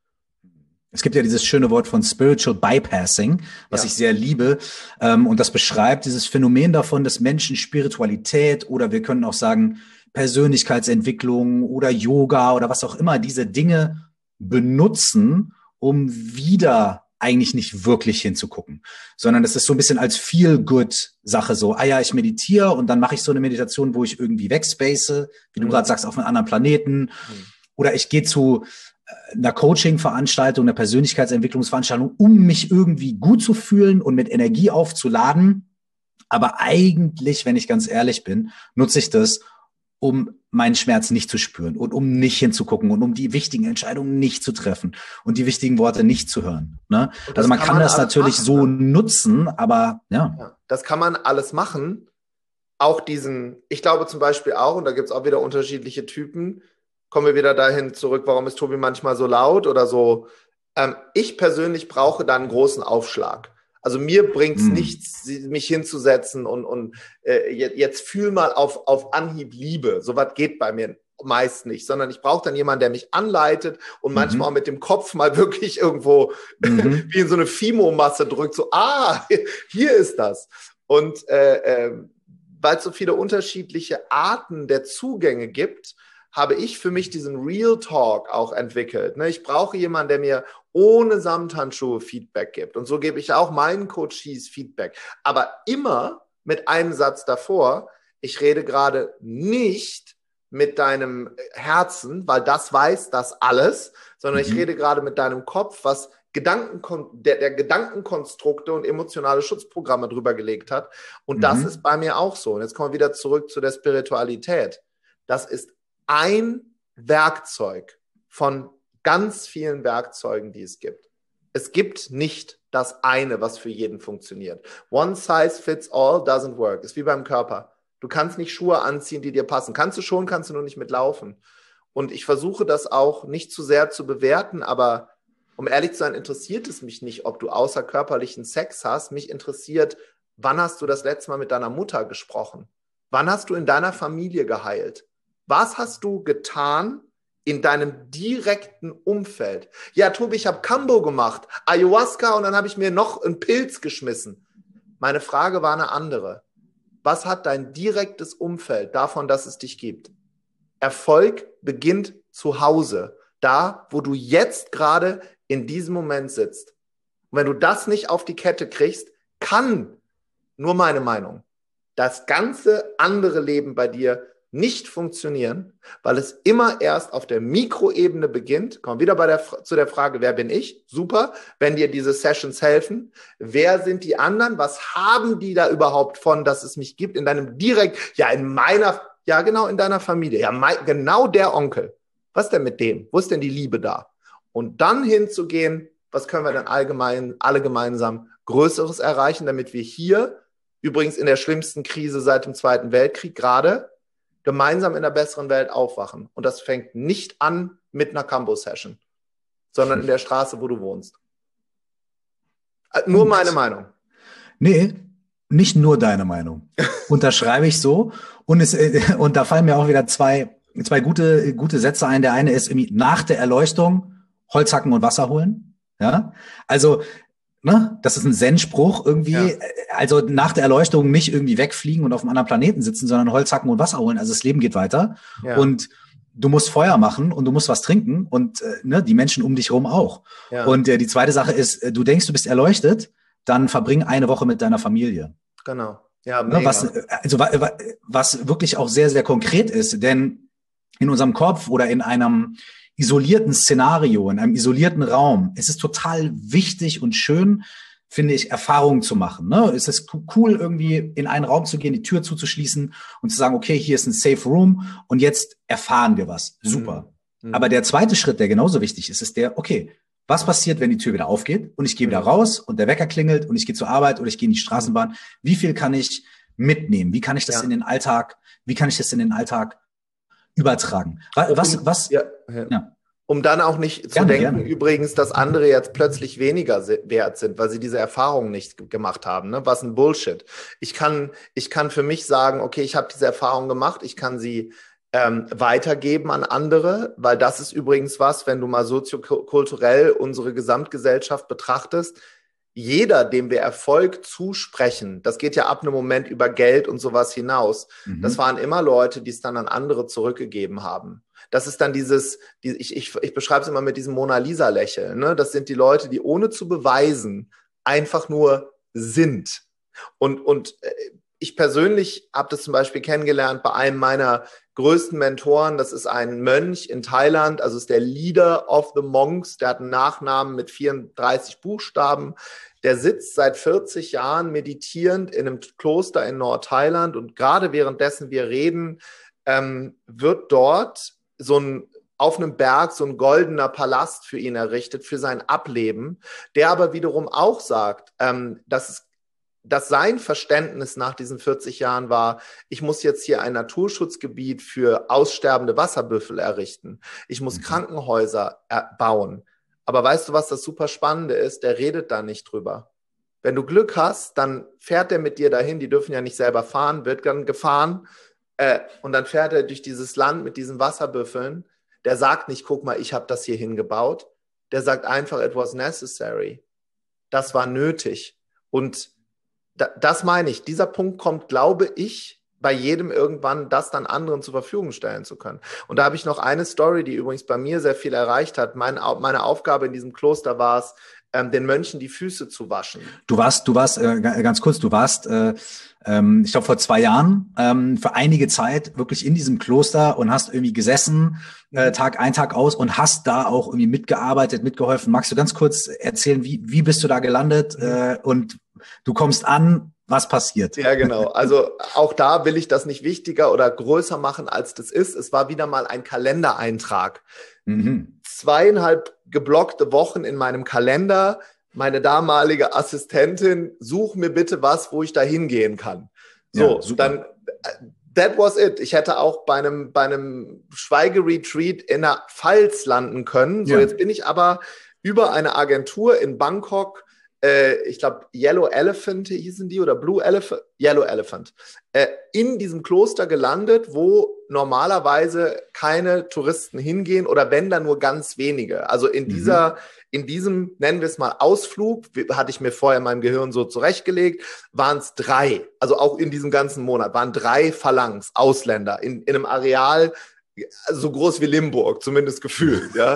Es gibt ja dieses schöne Wort von Spiritual Bypassing, was ich sehr liebe. Und das beschreibt dieses Phänomen davon, dass Menschen Spiritualität oder wir können auch sagen Persönlichkeitsentwicklung oder Yoga oder was auch immer diese Dinge benutzen, um wieder eigentlich nicht wirklich hinzugucken, sondern das ist so ein bisschen als Feel-Good-Sache so, ich meditiere und dann mache ich so eine Meditation, wo ich irgendwie wegspace, wie du gerade sagst, auf einem anderen Planeten oder ich gehe zu einer Coaching-Veranstaltung, einer Persönlichkeitsentwicklungsveranstaltung, um mich irgendwie gut zu fühlen und mit Energie aufzuladen, aber eigentlich, wenn ich ganz ehrlich bin, nutze ich das, um meinen Schmerz nicht zu spüren und um nicht hinzugucken und um die wichtigen Entscheidungen nicht zu treffen und die wichtigen Worte nicht zu hören. Ne? Also man kann das natürlich machen, so nutzen, aber ja. Das kann man alles machen. Auch ich glaube zum Beispiel auch, und da gibt es auch wieder unterschiedliche Typen, kommen wir wieder dahin zurück, warum ist Tobi manchmal so laut oder so. Ich persönlich brauche da einen großen Aufschlag. Also mir bringt es nichts, mich hinzusetzen und jetzt fühl mal auf Anhieb Liebe. So was geht bei mir meist nicht, sondern ich brauche dann jemanden, der mich anleitet und manchmal auch mit dem Kopf mal wirklich irgendwo wie in so eine Fimo-Masse drückt, so, hier ist das. Und weil es so viele unterschiedliche Arten der Zugänge gibt, habe ich für mich diesen Real Talk auch entwickelt. Ich brauche jemanden, der mir ohne Samthandschuhe Feedback gibt. Und so gebe ich auch meinen Coaches Feedback. Aber immer mit einem Satz davor, ich rede gerade nicht mit deinem Herzen, weil das weiß das alles, sondern ich rede gerade mit deinem Kopf, was der Gedankenkonstrukte und emotionale Schutzprogramme drüber gelegt hat. Und das ist bei mir auch so. Und jetzt kommen wir wieder zurück zu der Spiritualität. Das ist ein Werkzeug von ganz vielen Werkzeugen, die es gibt. Es gibt nicht das eine, was für jeden funktioniert. One size fits all doesn't work. Ist wie beim Körper. Du kannst nicht Schuhe anziehen, die dir passen. Kannst du schon, kannst du nur nicht mitlaufen. Und ich versuche das auch nicht zu sehr zu bewerten, aber um ehrlich zu sein, interessiert es mich nicht, ob du außerkörperlichen Sex hast. Mich interessiert, wann hast du das letzte Mal mit deiner Mutter gesprochen? Wann hast du in deiner Familie geheilt? Was hast du getan in deinem direkten Umfeld? Ja, Tobi, ich habe Kambo gemacht, Ayahuasca und dann habe ich mir noch einen Pilz geschmissen. Meine Frage war eine andere. Was hat dein direktes Umfeld davon, dass es dich gibt? Erfolg beginnt zu Hause, da, wo du jetzt gerade in diesem Moment sitzt. Und wenn du das nicht auf die Kette kriegst, kann, nur meine Meinung, das ganze andere Leben bei dir nicht funktionieren, weil es immer erst auf der Mikroebene beginnt. Kommen wir wieder zu der Frage, wer bin ich? Super, wenn dir diese Sessions helfen. Wer sind die anderen? Was haben die da überhaupt von, dass es mich gibt? In deinem genau in deiner Familie. Ja, genau der Onkel. Was denn mit dem? Wo ist denn die Liebe da? Und dann hinzugehen, was können wir denn alle gemeinsam Größeres erreichen, damit wir hier, übrigens in der schlimmsten Krise seit dem Zweiten Weltkrieg gerade, gemeinsam in der besseren Welt aufwachen. Und das fängt nicht an mit einer Kambo-Session, sondern in der Straße, wo du wohnst. Nur meine Meinung. Nee, nicht nur deine Meinung. Unterschreibe ich so. Und da fallen mir auch wieder zwei gute Sätze ein. Der eine ist irgendwie nach der Erleuchtung Holz hacken und Wasser holen. Ja, also, ne, das ist ein Zen-Spruch irgendwie. Ja. Also nach der Erleuchtung nicht irgendwie wegfliegen und auf einem anderen Planeten sitzen, sondern Holz hacken und Wasser holen. Also das Leben geht weiter. Ja. Und du musst Feuer machen und du musst was trinken und die Menschen um dich rum auch. Ja. Und die zweite Sache ist, du denkst, du bist erleuchtet, dann verbring eine Woche mit deiner Familie. Genau. Ja, mega. Was wirklich auch sehr, sehr konkret ist, denn in unserem Kopf oder in einem isolierten Szenario, in einem isolierten Raum, es ist total wichtig und schön, finde ich, Erfahrungen zu machen. Ne? Es ist cool, irgendwie in einen Raum zu gehen, die Tür zuzuschließen und zu sagen, okay, hier ist ein Safe Room und jetzt erfahren wir was. Super. Mhm. Aber der zweite Schritt, der genauso wichtig ist, ist der, okay, was passiert, wenn die Tür wieder aufgeht und ich gehe wieder raus und der Wecker klingelt und ich gehe zur Arbeit oder ich gehe in die Straßenbahn? Wie viel kann ich mitnehmen? Wie kann ich das in den Alltag übertragen? Um dann auch nicht zu denken, übrigens, dass andere jetzt plötzlich weniger wert sind, weil sie diese Erfahrung nicht gemacht haben. Ne? Was ein Bullshit. Ich kann für mich sagen, okay, ich habe diese Erfahrung gemacht, ich kann sie weitergeben an andere, weil das ist übrigens was, wenn du mal soziokulturell unsere Gesamtgesellschaft betrachtest, jeder, dem wir Erfolg zusprechen, das geht ja ab einem Moment über Geld und sowas hinaus, das waren immer Leute, die es dann an andere zurückgegeben haben. Das ist dann ich beschreibe es immer mit diesem Mona Lisa-Lächeln, ne? Das sind die Leute, die ohne zu beweisen einfach nur sind. Und ich persönlich habe das zum Beispiel kennengelernt bei einem meiner größten Mentoren. Das ist ein Mönch in Thailand, also ist der Leader of the Monks. Der hat einen Nachnamen mit 34 Buchstaben. Der sitzt seit 40 Jahren meditierend in einem Kloster in Nordthailand. Und gerade währenddessen wir reden, wird dort auf einem Berg so ein goldener Palast für ihn errichtet, für sein Ableben. Der aber wiederum auch sagt, dass sein Verständnis nach diesen 40 Jahren war, ich muss jetzt hier ein Naturschutzgebiet für aussterbende Wasserbüffel errichten. Ich muss Krankenhäuser bauen. Aber weißt du, was das super Spannende ist? Der redet da nicht drüber. Wenn du Glück hast, dann fährt er mit dir dahin. Die dürfen ja nicht selber fahren, wird dann gefahren. Und dann fährt er durch dieses Land mit diesen Wasserbüffeln. Der sagt nicht, guck mal, ich habe das hier hingebaut. Der sagt einfach, it was necessary. Das war nötig. Und das meine ich. Dieser Punkt kommt, glaube ich, bei jedem irgendwann, das dann anderen zur Verfügung stellen zu können. Und da habe ich noch eine Story, die übrigens bei mir sehr viel erreicht hat. Meine Aufgabe in diesem Kloster war es, den Mönchen die Füße zu waschen. Du warst, ganz kurz, ich glaube vor 2 Jahren für einige Zeit wirklich in diesem Kloster und hast irgendwie gesessen, Tag ein, Tag aus und hast da auch irgendwie mitgearbeitet, mitgeholfen. Magst du ganz kurz erzählen, wie bist du da gelandet und du kommst an, was passiert? Ja, genau. Also auch da will ich das nicht wichtiger oder größer machen, als das ist. Es war wieder mal ein Kalendereintrag. 2,5 geblockte Wochen in meinem Kalender. Meine damalige Assistentin, such mir bitte was, wo ich da hingehen kann. So, ja, dann, that was it. Ich hätte auch bei einem Schweigeretreat in der Pfalz landen können. So, jetzt bin ich aber über eine Agentur in Bangkok, ich glaube Yellow Elephant hießen die oder Blue Elephant, Yellow Elephant, in diesem Kloster gelandet, wo normalerweise keine Touristen hingehen oder wenn, dann nur ganz wenige. Also in diesem, nennen wir es mal Ausflug, hatte ich mir vorher in meinem Gehirn so zurechtgelegt, waren es 3, also auch in diesem ganzen Monat, waren 3 Phalanx, Ausländer, in einem Areal so groß wie Limburg, zumindest gefühlt, ja.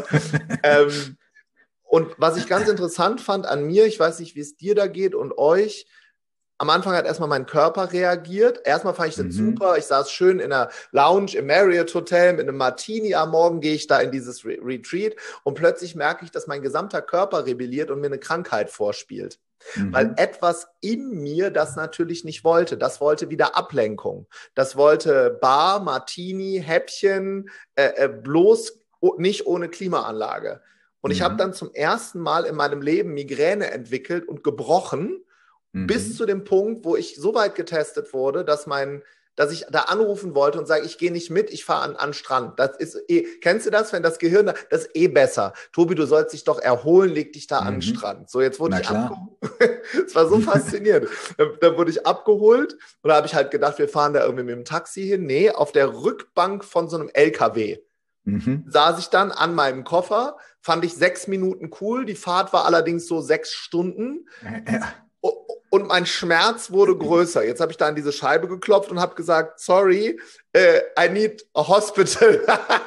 Und was ich ganz interessant fand an mir, ich weiß nicht, wie es dir da geht und euch, am Anfang hat erstmal mein Körper reagiert. Erstmal fand ich das super. Ich saß schön in einer Lounge im Marriott Hotel mit einem Martini am Morgen, gehe ich da in dieses Retreat und plötzlich merke ich, dass mein gesamter Körper rebelliert und mir eine Krankheit vorspielt. Weil etwas in mir das natürlich nicht wollte. Das wollte wieder Ablenkung. Das wollte Bar, Martini, Häppchen, bloß nicht ohne Klimaanlage. Und ich habe dann zum ersten Mal in meinem Leben Migräne entwickelt und gebrochen, bis zu dem Punkt, wo ich so weit getestet wurde, dass ich da anrufen wollte und sage, ich gehe nicht mit, ich fahre an den Strand. Das ist kennst du das, wenn das Gehirn, das ist besser. Tobi, du sollst dich doch erholen, leg dich da an den Strand. So, jetzt wurde ich abgeholt. Es war so faszinierend. Dann wurde ich abgeholt und da habe ich halt gedacht, wir fahren da irgendwie mit dem Taxi hin. Nee, auf der Rückbank von so einem LKW. Saß ich dann an meinem Koffer, fand ich 6 Minuten cool, die Fahrt war allerdings so 6 Stunden und mein Schmerz wurde größer. Jetzt habe ich da an diese Scheibe geklopft und habe gesagt, sorry, I need a hospital.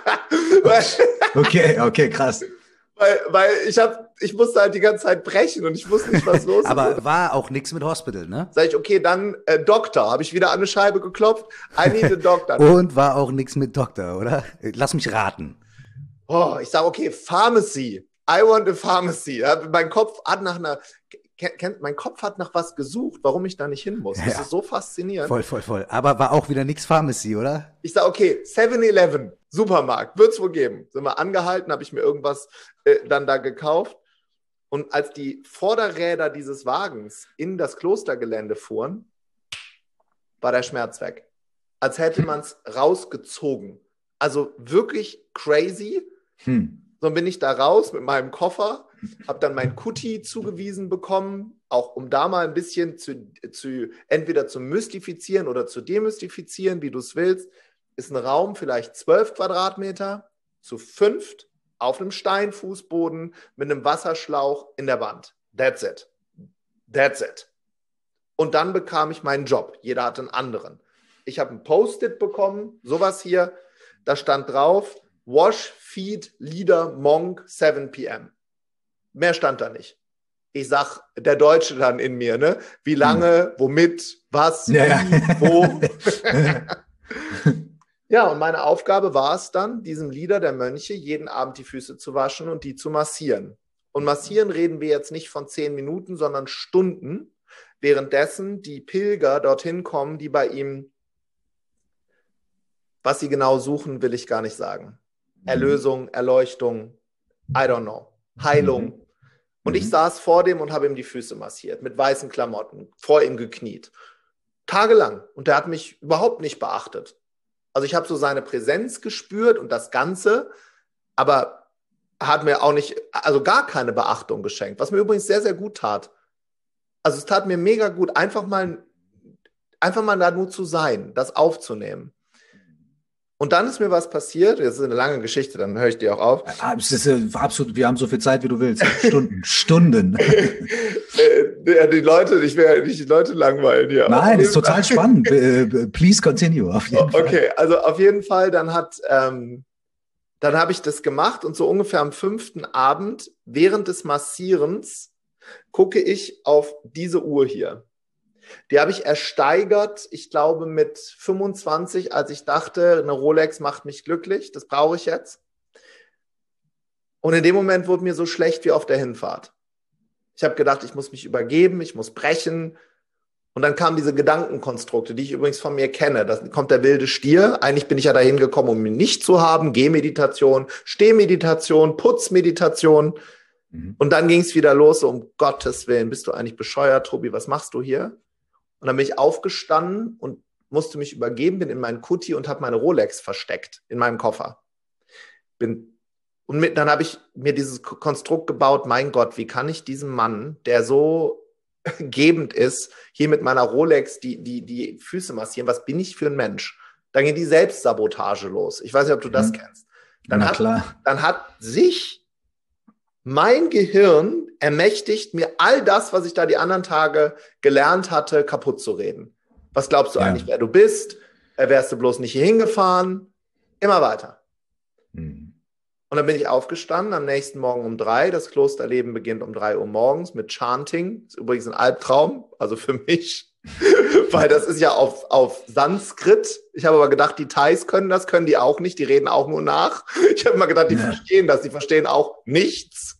Okay, krass. Weil ich musste halt die ganze Zeit brechen und ich wusste nicht, was los ist. Aber war auch nichts mit Hospital, ne? Sag ich, okay, dann Doktor. Habe ich wieder an eine Scheibe geklopft. I need a doctor. Und war auch nichts mit Doktor, oder? Lass mich raten. Oh, ich sage, okay, Pharmacy. I want a pharmacy. Ja, mein Kopf hat nach was gesucht, warum ich da nicht hin muss. Das ist so faszinierend. Voll. Aber war auch wieder nichts Pharmacy, oder? Ich sage, okay, 7-Eleven, Supermarkt, wird es wohl geben. Sind wir angehalten, habe ich mir irgendwas dann da gekauft. Und als die Vorderräder dieses Wagens in das Klostergelände fuhren, war der Schmerz weg. Als hätte man es rausgezogen. Also wirklich crazy. So bin ich da raus mit meinem Koffer, habe dann mein Kuti zugewiesen bekommen, auch um da mal ein bisschen entweder zu mystifizieren oder zu demystifizieren, wie du es willst. Ist ein Raum vielleicht 12 Quadratmeter zu 5 auf einem Steinfußboden mit einem Wasserschlauch in der Wand. That's it. Und dann bekam ich meinen Job. Jeder hatte einen anderen. Ich habe ein Post-it bekommen, sowas hier, da stand drauf, Wash, Feed, Leader, Monk, 7 p.m. Mehr stand da nicht. Ich sag, der Deutsche dann in mir, ne? Wie lange, womit, was, wie, wo. Ja, und meine Aufgabe war es dann, diesem Leader der Mönche jeden Abend die Füße zu waschen und die zu massieren. Und massieren reden wir jetzt nicht von 10 Minuten, sondern Stunden, währenddessen die Pilger dorthin kommen, die bei ihm, was sie genau suchen, will ich gar nicht sagen. Erlösung, Erleuchtung, I don't know, Heilung. Und ich saß vor dem und habe ihm die Füße massiert, mit weißen Klamotten, vor ihm gekniet. Tagelang. Und der hat mich überhaupt nicht beachtet. Also ich habe so seine Präsenz gespürt und das Ganze, aber hat mir auch nicht, also gar keine Beachtung geschenkt, was mir übrigens sehr, sehr gut tat. Also es tat mir mega gut, einfach mal da nur zu sein, das aufzunehmen. Und dann ist mir was passiert, das ist eine lange Geschichte, dann höre ich dir auch auf. Es ist absolut, wir haben so viel Zeit, wie du willst. Stunden. Die Leute, ich will ja nicht die Leute langweilen hier. Nein, das ist total spannend. Please continue. Auf jeden Fall. Okay, also auf jeden Fall, dann habe ich das gemacht und so ungefähr am 5. Abend während des Massierens gucke ich auf diese Uhr hier. Die habe ich ersteigert, ich glaube mit 25, als ich dachte, eine Rolex macht mich glücklich, das brauche ich jetzt. Und in dem Moment wurde mir so schlecht wie auf der Hinfahrt. Ich habe gedacht, ich muss mich übergeben, ich muss brechen. Und dann kamen diese Gedankenkonstrukte, die ich übrigens von mir kenne. Da kommt der wilde Stier. Eigentlich bin ich ja dahin gekommen, um ihn nicht zu haben. Gehmeditation, Stehmeditation, Putzmeditation. Und dann ging es wieder los, so um Gottes Willen, bist du eigentlich bescheuert, Tobi, was machst du hier? Und dann bin ich aufgestanden und musste mich übergeben, bin in meinen Kutti und habe meine Rolex versteckt in meinem Koffer. Dann habe ich mir dieses Konstrukt gebaut, mein Gott, wie kann ich diesem Mann, der so gebend ist, hier mit meiner Rolex die Füße massieren, was bin ich für ein Mensch? Dann geht die Selbstsabotage los. Ich weiß nicht, ob du das kennst. Dann hat sich mein Gehirn ermächtigt, mir all das, was ich da die anderen Tage gelernt hatte, kaputt zu reden. Was glaubst du eigentlich, wer du bist? Wärst du bloß nicht hier hingefahren? Immer weiter. Und dann bin ich aufgestanden, am nächsten Morgen um 3. Das Klosterleben beginnt um 3 Uhr morgens mit Chanting. Das ist übrigens ein Albtraum, also für mich, weil das ist ja auf Sanskrit. Ich habe aber gedacht, die Thais können das, können die auch nicht, die reden auch nur nach. Ich habe immer gedacht, die verstehen das, die verstehen auch nichts.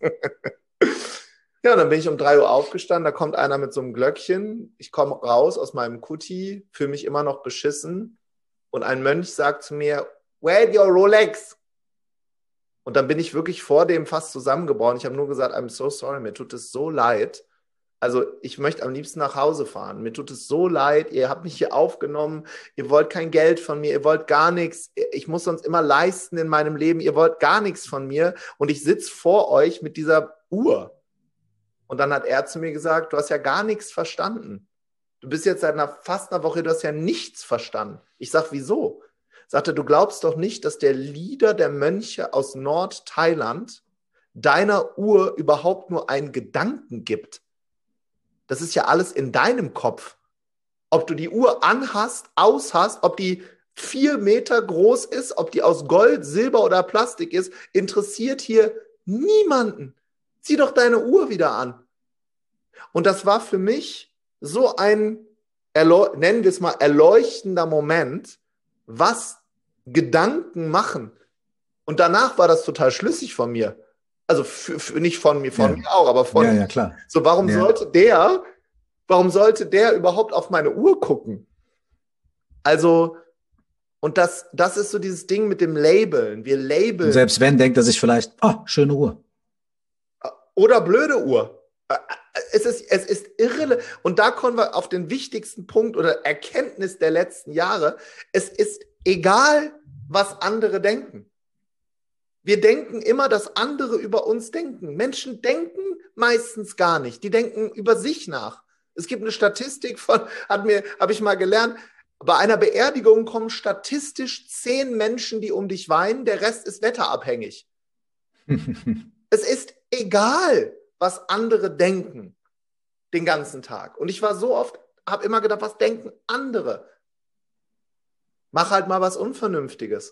Ja, und dann bin ich um 3 Uhr aufgestanden, da kommt einer mit so einem Glöckchen. Ich komme raus aus meinem Kutti, fühle mich immer noch beschissen. Und ein Mönch sagt zu mir, where's your Rolex? Und dann bin ich wirklich vor dem fast zusammengebrochen. Ich habe nur gesagt, I'm so sorry, mir tut es so leid. Also ich möchte am liebsten nach Hause fahren. Mir tut es so leid, ihr habt mich hier aufgenommen, ihr wollt kein Geld von mir, ihr wollt gar nichts. Ich muss sonst immer leisten in meinem Leben, ihr wollt gar nichts von mir. Und ich sitze vor euch mit dieser Uhr. Und dann hat er zu mir gesagt, du hast ja gar nichts verstanden. Du bist jetzt seit fast einer Woche, du hast ja nichts verstanden. Ich sage, wieso? Sagte, du glaubst doch nicht, dass der Leader der Mönche aus Nordthailand deiner Uhr überhaupt nur einen Gedanken gibt. Das ist ja alles in deinem Kopf. Ob du die Uhr anhast, aushast, ob die 4 Meter groß ist, ob die aus Gold, Silber oder Plastik ist, interessiert hier niemanden. Zieh doch deine Uhr wieder an. Und das war für mich so ein, nennen wir es mal, erleuchtender Moment, was Gedanken machen. Und danach war das total schlüssig von mir. Also nicht von mir, von mir auch, aber von ja, klar. So, warum sollte der überhaupt auf meine Uhr gucken? Also, und das ist so dieses Ding mit dem Labeln. Wir labeln. Und selbst wenn, denkt er sich vielleicht, schöne Uhr. Oder blöde Uhr. Es ist irre. Und da kommen wir auf den wichtigsten Punkt oder Erkenntnis der letzten Jahre. Es ist egal, was andere denken. Wir denken immer, dass andere über uns denken. Menschen denken meistens gar nicht. Die denken über sich nach. Es gibt eine Statistik habe ich mal gelernt, bei einer Beerdigung kommen statistisch 10 Menschen, die um dich weinen. Der Rest ist wetterabhängig. Es ist egal, was andere denken den ganzen Tag. Und ich war so oft, habe immer gedacht, was denken andere? Mach halt mal was Unvernünftiges.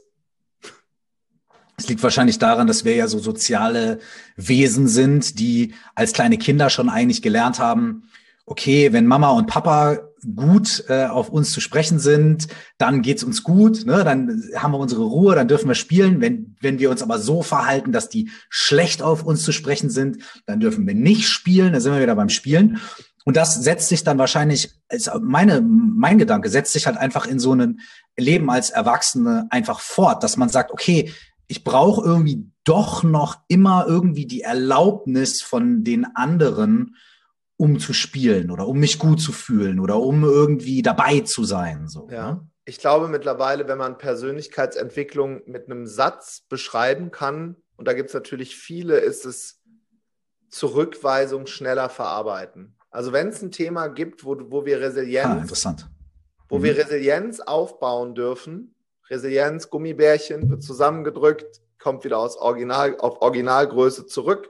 Es liegt wahrscheinlich daran, dass wir ja so soziale Wesen sind, die als kleine Kinder schon eigentlich gelernt haben, okay, wenn Mama und Papa gut auf uns zu sprechen sind, dann geht's uns gut, ne? Dann haben wir unsere Ruhe, dann dürfen wir spielen. Wenn wir uns aber so verhalten, dass die schlecht auf uns zu sprechen sind, dann dürfen wir nicht spielen, da sind wir wieder beim Spielen. Und das setzt sich dann wahrscheinlich, mein Gedanke setzt sich halt einfach in so ein Leben als Erwachsene einfach fort, dass man sagt, okay, ich brauche irgendwie doch noch immer irgendwie die Erlaubnis von den anderen, um zu spielen oder um mich gut zu fühlen oder um irgendwie dabei zu sein. So, ja. Ne? Ich glaube mittlerweile, wenn man Persönlichkeitsentwicklung mit einem Satz beschreiben kann, und da gibt es natürlich viele, ist es Zurückweisung schneller verarbeiten. Also wenn es ein Thema gibt, wo wir Resilienz aufbauen dürfen, Resilienz, Gummibärchen, wird zusammengedrückt, kommt wieder auf Originalgröße zurück.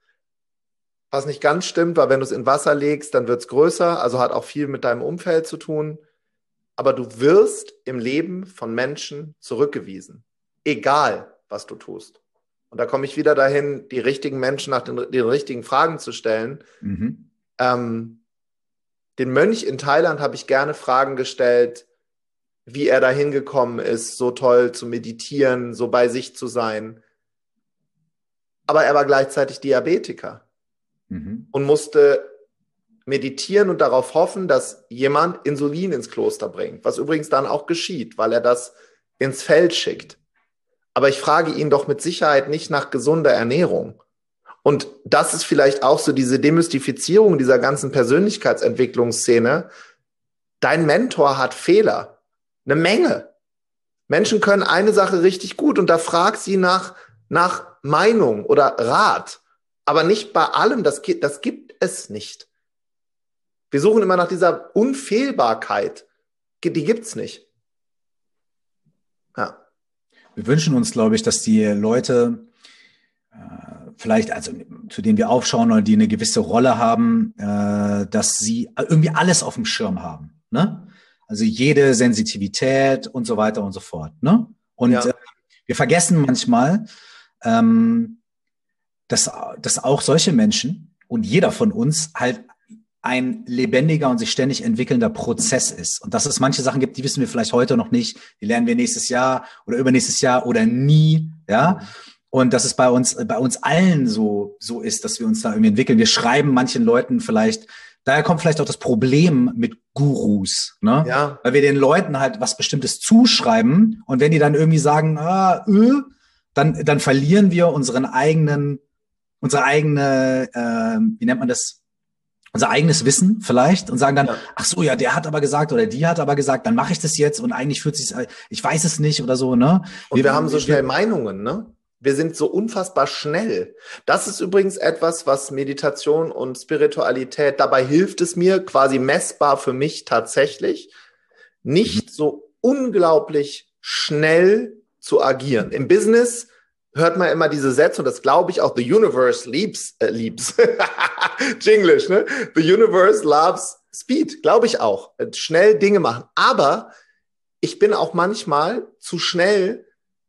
Was nicht ganz stimmt, weil wenn du es in Wasser legst, dann wird es größer, also hat auch viel mit deinem Umfeld zu tun. Aber du wirst im Leben von Menschen zurückgewiesen, egal was du tust. und da komme ich wieder dahin, die richtigen Menschen nach den richtigen Fragen zu stellen. Mhm. Den Mönch in Thailand habe ich gerne Fragen gestellt, wie er da hingekommen ist, so toll zu meditieren, so bei sich zu sein. Aber er war gleichzeitig Diabetiker und musste meditieren und darauf hoffen, dass jemand Insulin ins Kloster bringt, was übrigens dann auch geschieht, weil er das ins Feld schickt. Aber ich frage ihn doch mit Sicherheit nicht nach gesunder Ernährung. Und das ist vielleicht auch so diese Demystifizierung dieser ganzen Persönlichkeitsentwicklungsszene. Dein Mentor hat Fehler, eine Menge. Menschen können eine Sache richtig gut und da frag sie nach Meinung oder Rat, aber nicht bei allem, das gibt es nicht. Wir suchen immer nach dieser Unfehlbarkeit, die gibt's nicht. Ja. Wir wünschen uns, glaube ich, dass die Leute vielleicht, also zu denen wir aufschauen oder die eine gewisse Rolle haben, dass sie irgendwie alles auf dem Schirm haben, ne? Also jede Sensitivität und so weiter und so fort, ne? Und wir vergessen manchmal, dass auch solche Menschen und jeder von uns halt ein lebendiger und sich ständig entwickelnder Prozess ist. Und dass es manche Sachen gibt, die wissen wir vielleicht heute noch nicht, die lernen wir nächstes Jahr oder übernächstes Jahr oder nie, ja. Und dass es bei uns allen so ist, dass wir uns da irgendwie entwickeln. Wir schreiben manchen Leuten vielleicht, daher kommt vielleicht auch das Problem mit Gurus, ne? Ja. Weil wir den Leuten halt was Bestimmtes zuschreiben und wenn die dann irgendwie sagen, dann verlieren wir unsere eigene, wie nennt man das? Unser eigenes Wissen vielleicht und sagen dann, ach so, ja, der hat aber gesagt oder die hat aber gesagt, dann mache ich das jetzt und eigentlich fühlt sich, ich weiß es nicht oder so, ne? Und wir haben so schnell Meinungen, ne? Wir sind so unfassbar schnell. Das ist übrigens etwas, was Meditation und Spiritualität, dabei hilft es mir, quasi messbar für mich tatsächlich, nicht so unglaublich schnell zu agieren. Im Business hört man immer diese Sätze, und das glaube ich auch, the universe leaps. Jinglish, ne? The universe loves speed, glaube ich auch. Schnell Dinge machen. Aber ich bin auch manchmal zu schnell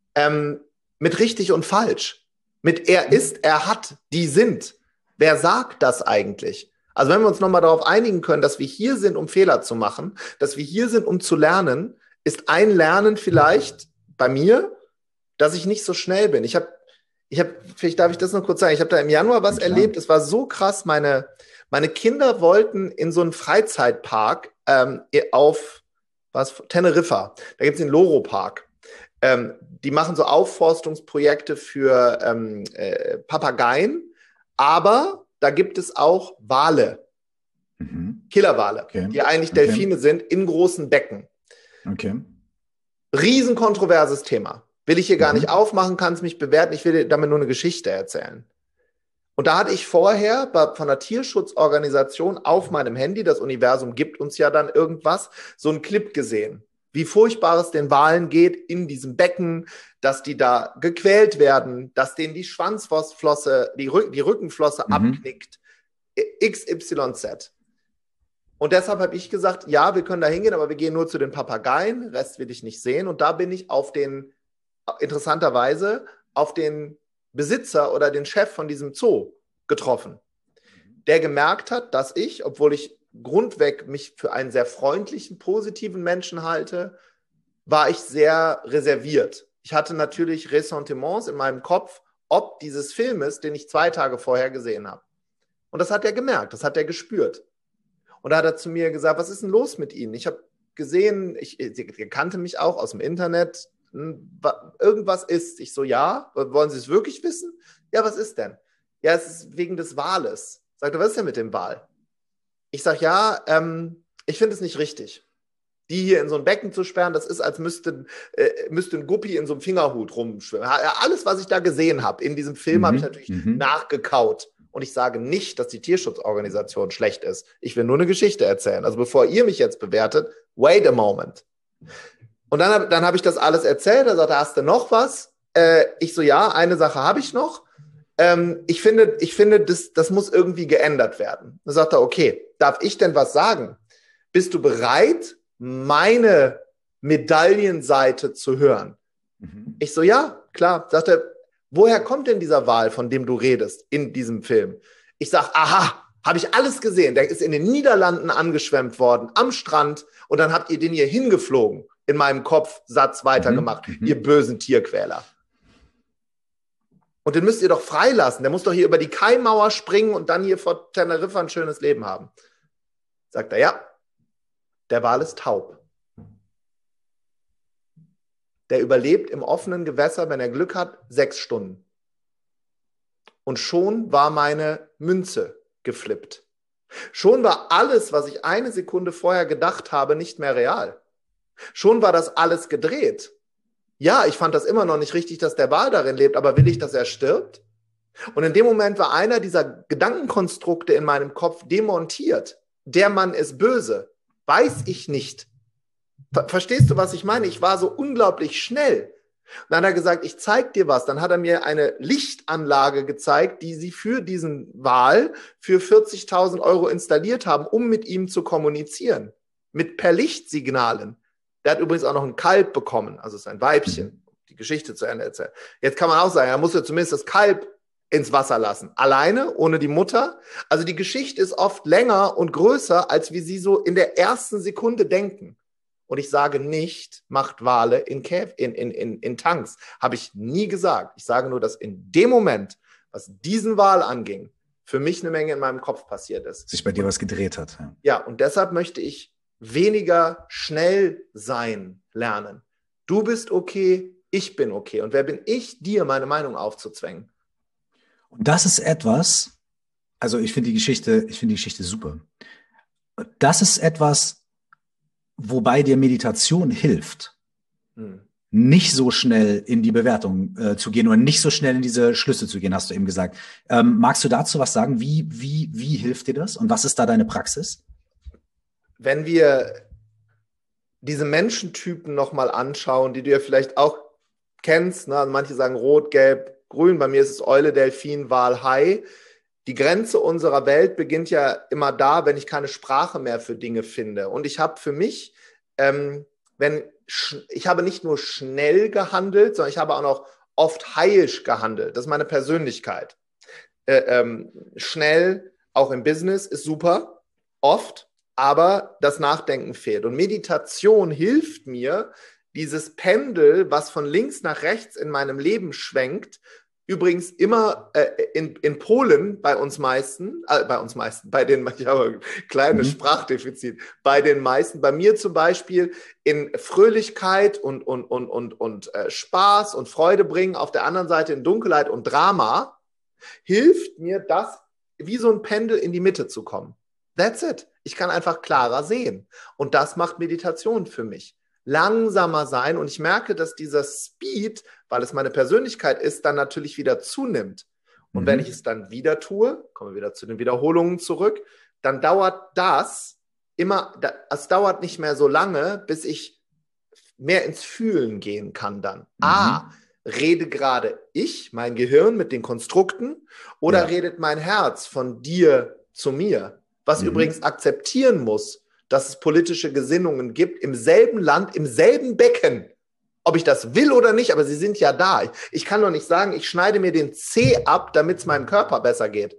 mit richtig und falsch. Mit er ist, er hat, die sind. Wer sagt das eigentlich? Also wenn wir uns nochmal darauf einigen können, dass wir hier sind, um Fehler zu machen, dass wir hier sind, um zu lernen, ist ein Lernen vielleicht bei mir, dass ich nicht so schnell bin. Vielleicht darf ich das noch kurz sagen, ich habe da im Januar was erlebt, es war so krass, meine Kinder wollten in so einen Freizeitpark auf Teneriffa, da gibt es den Loro-Park. Die machen so Aufforstungsprojekte für Papageien, aber da gibt es auch Wale, Killerwale, die eigentlich Delfine sind, in großen Becken. Okay. Riesenkontroverses Thema. Will ich hier gar nicht aufmachen, kann es mich bewerten. Ich will dir damit nur eine Geschichte erzählen. Und da hatte ich vorher von einer Tierschutzorganisation auf meinem Handy, das Universum gibt uns ja dann irgendwas, so einen Clip gesehen. Wie furchtbar es den Walen geht in diesem Becken, dass die da gequält werden, dass denen die Schwanzflosse, die Rückenflosse abknickt. XYZ. Und deshalb habe ich gesagt, ja, wir können da hingehen, aber wir gehen nur zu den Papageien, Rest will ich nicht sehen. Und da bin ich interessanterweise auf den Besitzer oder den Chef von diesem Zoo getroffen, der gemerkt hat, dass ich, obwohl ich grundweg mich für einen sehr freundlichen, positiven Menschen halte, war ich sehr reserviert. Ich hatte natürlich Ressentiments in meinem Kopf, ob dieses Filmes, den ich 2 Tage vorher gesehen habe. Und das hat er gemerkt, das hat er gespürt. Und da hat er zu mir gesagt, was ist denn los mit Ihnen? Ich habe gesehen, er kannte mich auch aus dem Internet, irgendwas ist. Ich so, ja, wollen Sie es wirklich wissen? Ja, was ist denn? Ja, es ist wegen des Wales. Sagt er, was ist denn mit dem Wal? Ich sage, ja, ich finde es nicht richtig. Die hier in so ein Becken zu sperren, das ist, als müsste ein Guppi in so einem Fingerhut rumschwimmen. Alles, was ich da gesehen habe in diesem Film, habe ich natürlich nachgekaut. Und ich sage nicht, dass die Tierschutzorganisation schlecht ist. Ich will nur eine Geschichte erzählen. Also bevor ihr mich jetzt bewertet, wait a moment. Und dann hab ich das alles erzählt. Er sagte, hast du noch was? Ich so, ja, eine Sache habe ich noch. Ich finde, das muss irgendwie geändert werden. Dann sagt er, okay, darf ich denn was sagen? Bist du bereit, meine Medaillenseite zu hören? Ich so, ja, klar. Sagt er, Woher kommt denn dieser Wal, von dem du redest in diesem Film? Ich sage, aha, habe ich alles gesehen. Der ist in den Niederlanden angeschwemmt worden, am Strand. Und dann habt ihr den hier hingeflogen. In meinem Kopf Satz weitergemacht. Ihr bösen Tierquäler. Und den müsst ihr doch freilassen. Der muss doch hier über die Kaimauer springen und dann hier vor Teneriffa ein schönes Leben haben. Sagt er, ja, der Wal ist taub. Der überlebt im offenen Gewässer, wenn er Glück hat, 6 Stunden. Und schon war meine Münze geflippt. Schon war alles, was ich eine Sekunde vorher gedacht habe, nicht mehr real. Schon war das alles gedreht. Ja, ich fand das immer noch nicht richtig, dass der Wal darin lebt, aber will ich, dass er stirbt? Und in dem Moment war einer dieser Gedankenkonstrukte in meinem Kopf demontiert. Der Mann ist böse. Weiß ich nicht. Verstehst du, was ich meine? Ich war so unglaublich schnell. Und dann hat er gesagt, ich zeig dir was. Dann hat er mir eine Lichtanlage gezeigt, die sie für diesen Wal für 40.000 € installiert haben, um mit ihm zu kommunizieren. Per Lichtsignalen. Der hat übrigens auch noch ein Kalb bekommen, also ist ein Weibchen, die Geschichte zu Ende erzählen. Jetzt kann man auch sagen, er muss ja zumindest das Kalb ins Wasser lassen. Alleine, ohne die Mutter. Also die Geschichte ist oft länger und größer, als wie sie so in der ersten Sekunde denken. Und ich sage nicht, macht Wale in Tanks. Habe ich nie gesagt. Ich sage nur, dass in dem Moment, was diesen Wal anging, für mich eine Menge in meinem Kopf passiert ist. Sich bei dir was gedreht hat. Ja, und deshalb möchte ich weniger schnell sein lernen. Du bist okay, ich bin okay. Und wer bin ich, dir meine Meinung aufzuzwängen? Und das ist etwas, also ich finde die Geschichte super. Das ist etwas, wobei dir Meditation hilft, nicht so schnell in die Bewertung zu gehen oder nicht so schnell in diese Schlüsse zu gehen, hast du eben gesagt. Magst du dazu was sagen? Wie hilft dir das? Und was ist da deine Praxis? Wenn wir diese Menschentypen nochmal anschauen, die du ja vielleicht auch kennst, ne? Also manche sagen rot, gelb, grün, bei mir ist es Eule, Delfin, Wal, Hai. Die Grenze unserer Welt beginnt ja immer da, wenn ich keine Sprache mehr für Dinge finde. Und ich habe für mich, ich habe nicht nur schnell gehandelt, sondern ich habe auch noch oft haiisch gehandelt. Das ist meine Persönlichkeit. Schnell, auch im Business, ist super, oft. Aber das Nachdenken fehlt. Und Meditation hilft mir, dieses Pendel, was von links nach rechts in meinem Leben schwenkt, übrigens immer in Polen bei uns meisten, bei denen, ich habe ein kleines Sprachdefizit, bei den meisten, bei mir zum Beispiel in Fröhlichkeit und Spaß und Freude bringen, auf der anderen Seite in Dunkelheit und Drama, hilft mir das, wie so ein Pendel in die Mitte zu kommen. That's it. Ich kann einfach klarer sehen. Und das macht Meditation für mich. Langsamer sein. Und ich merke, dass dieser Speed, weil es meine Persönlichkeit ist, dann natürlich wieder zunimmt. Und wenn ich es dann wieder tue, kommen wir wieder zu den Wiederholungen zurück, dann dauert es dauert nicht mehr so lange, bis ich mehr ins Fühlen gehen kann dann. Rede gerade ich, mein Gehirn mit den Konstrukten, oder redet mein Herz von dir zu mir? Was übrigens akzeptieren muss, dass es politische Gesinnungen gibt, im selben Land, im selben Becken. Ob ich das will oder nicht, aber sie sind ja da. Ich kann doch nicht sagen, ich schneide mir den Zeh ab, damit es meinem Körper besser geht.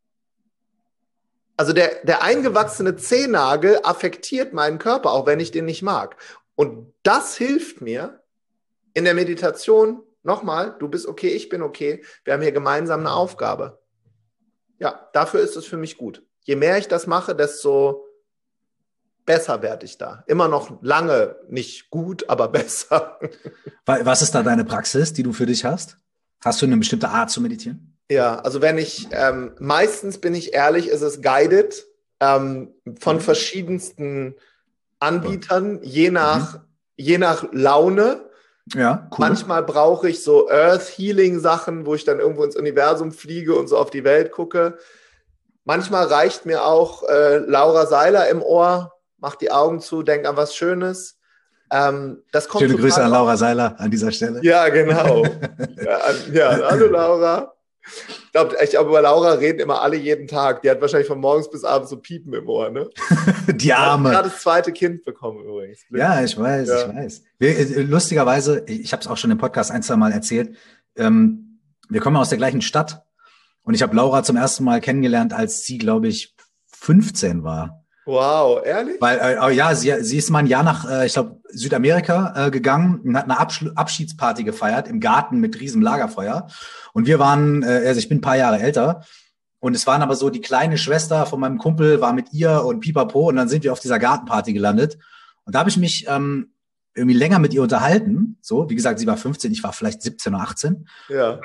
Also der eingewachsene Zehennagel affektiert meinen Körper, auch wenn ich den nicht mag. Und das hilft mir in der Meditation, nochmal, du bist okay, ich bin okay, wir haben hier gemeinsam eine Aufgabe. Ja, dafür ist es für mich gut. Je mehr ich das mache, desto besser werde ich da. Immer noch lange nicht gut, aber besser. Was ist da deine Praxis, die du für dich hast? Hast du eine bestimmte Art zu meditieren? Ja, also meistens bin ich ehrlich, ist es guided von verschiedensten Anbietern, je nach Laune. Ja, cool. Manchmal brauche ich so Earth-Healing-Sachen, wo ich dann irgendwo ins Universum fliege und so auf die Welt gucke. Manchmal reicht mir auch Laura Seiler im Ohr, mach die Augen zu, denk an was Schönes. Das kommt Schöne Grüße an Laura Seiler an dieser Stelle. Ja, genau. Hallo Laura. Ich glaube, über Laura reden immer alle jeden Tag. Die hat wahrscheinlich von morgens bis abends so Piepen im Ohr, ne? Die Arme. Die hat gerade das zweite Kind bekommen übrigens. Ja, ich weiß. Lustigerweise, ich habe es auch schon im Podcast 1-2 Mal erzählt, wir kommen aus der gleichen Stadt und ich habe Laura zum ersten Mal kennengelernt, als sie, glaube ich, 15 war. Wow, ehrlich? Weil, ja, sie ist mal ein Jahr nach, ich glaube, Südamerika gegangen und hat eine Abschiedsparty gefeiert im Garten mit riesem Lagerfeuer. Und wir waren, also ich bin ein paar Jahre älter. Und es waren aber so, die kleine Schwester von meinem Kumpel war mit ihr und pipapo. Und dann sind wir auf dieser Gartenparty gelandet. Und da habe ich mich irgendwie länger mit ihr unterhalten. So, wie gesagt, sie war 15, ich war vielleicht 17 oder 18. Ja.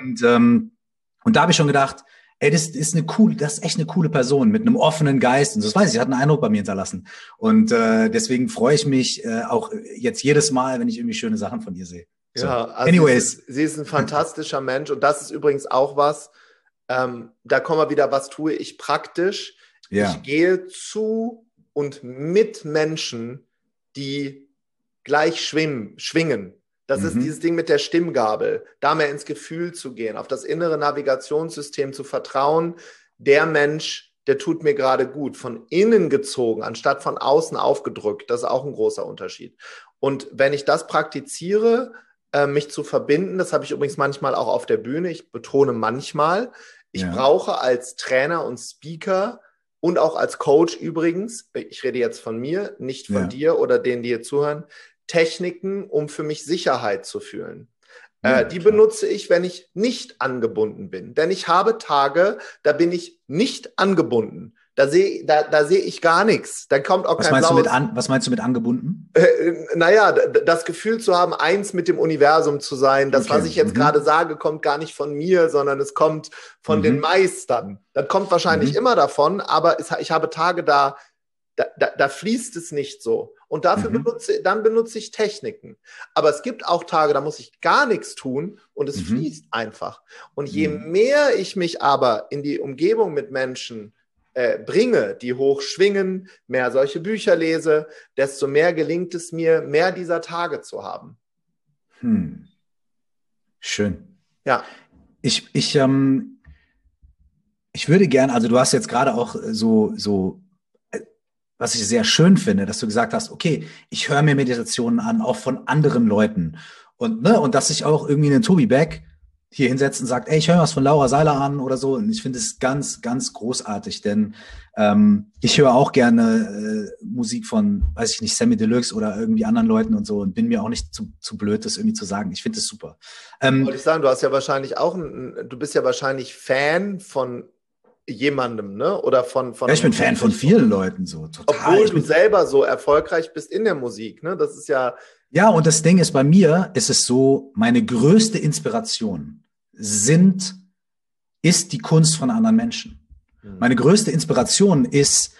Und da habe ich schon gedacht, ey, das ist echt eine coole Person mit einem offenen Geist. Und das weiß ich, sie hat einen Eindruck bei mir hinterlassen. Und deswegen freue ich mich auch jetzt jedes Mal, wenn ich irgendwie schöne Sachen von ihr sehe. So. Ja, also anyways. sie ist ein fantastischer Mensch. Und das ist übrigens auch was, da kommen wir wieder, was tue ich praktisch? Ja. Ich gehe zu und mit Menschen, die gleich schwingen. Das ist dieses Ding mit der Stimmgabel, da mehr ins Gefühl zu gehen, auf das innere Navigationssystem zu vertrauen. Der Mensch, der tut mir gerade gut, von innen gezogen, anstatt von außen aufgedrückt. Das ist auch ein großer Unterschied. Und wenn ich das praktiziere, mich zu verbinden, das habe ich übrigens manchmal auch auf der Bühne, ich betone manchmal, ich brauche als Trainer und Speaker und auch als Coach übrigens, ich rede jetzt von mir, nicht von dir oder denen, die hier zuhören, Techniken, um für mich Sicherheit zu fühlen. Die benutze ich, wenn ich nicht angebunden bin. Denn ich habe Tage, da bin ich nicht angebunden. Da sehe ich gar nichts. Da kommt auch kein blaues. Was meinst du mit angebunden? Naja, das Gefühl zu haben, eins mit dem Universum zu sein. Das, was ich jetzt gerade sage, kommt gar nicht von mir, sondern es kommt von den Meistern. Das kommt wahrscheinlich immer davon, aber ich habe Tage, da fließt es nicht so. Und dafür benutze ich Techniken. Aber es gibt auch Tage, da muss ich gar nichts tun und es fließt einfach. Und je mehr ich mich aber in die Umgebung mit Menschen bringe, die hoch schwingen, mehr solche Bücher lese, desto mehr gelingt es mir, mehr dieser Tage zu haben. Schön. Ja. Ich würde gern, also du hast jetzt gerade auch so was ich sehr schön finde, dass du gesagt hast, okay, ich höre mir Meditationen an, auch von anderen Leuten. Und dass sich auch irgendwie einen Tobi Beck hier hinsetzt und sagt, ey, ich höre was von Laura Seiler an oder so. Und ich finde es ganz, ganz großartig, denn ich höre auch gerne Musik von, weiß ich nicht, Sammy Deluxe oder irgendwie anderen Leuten und so und bin mir auch nicht zu blöd, das irgendwie zu sagen. Ich finde es super. Wollte ich sagen, du hast ja wahrscheinlich du bist ja wahrscheinlich Fan von jemandem, ne? Oder von ja, ich bin Fan von vielen Leuten, so total. Obwohl du selber so erfolgreich bist in der Musik, ne? Das ist ja... Ja, und das Ding ist, bei mir ist es so, meine größte Inspiration ist die Kunst von anderen Menschen. Meine größte Inspiration ist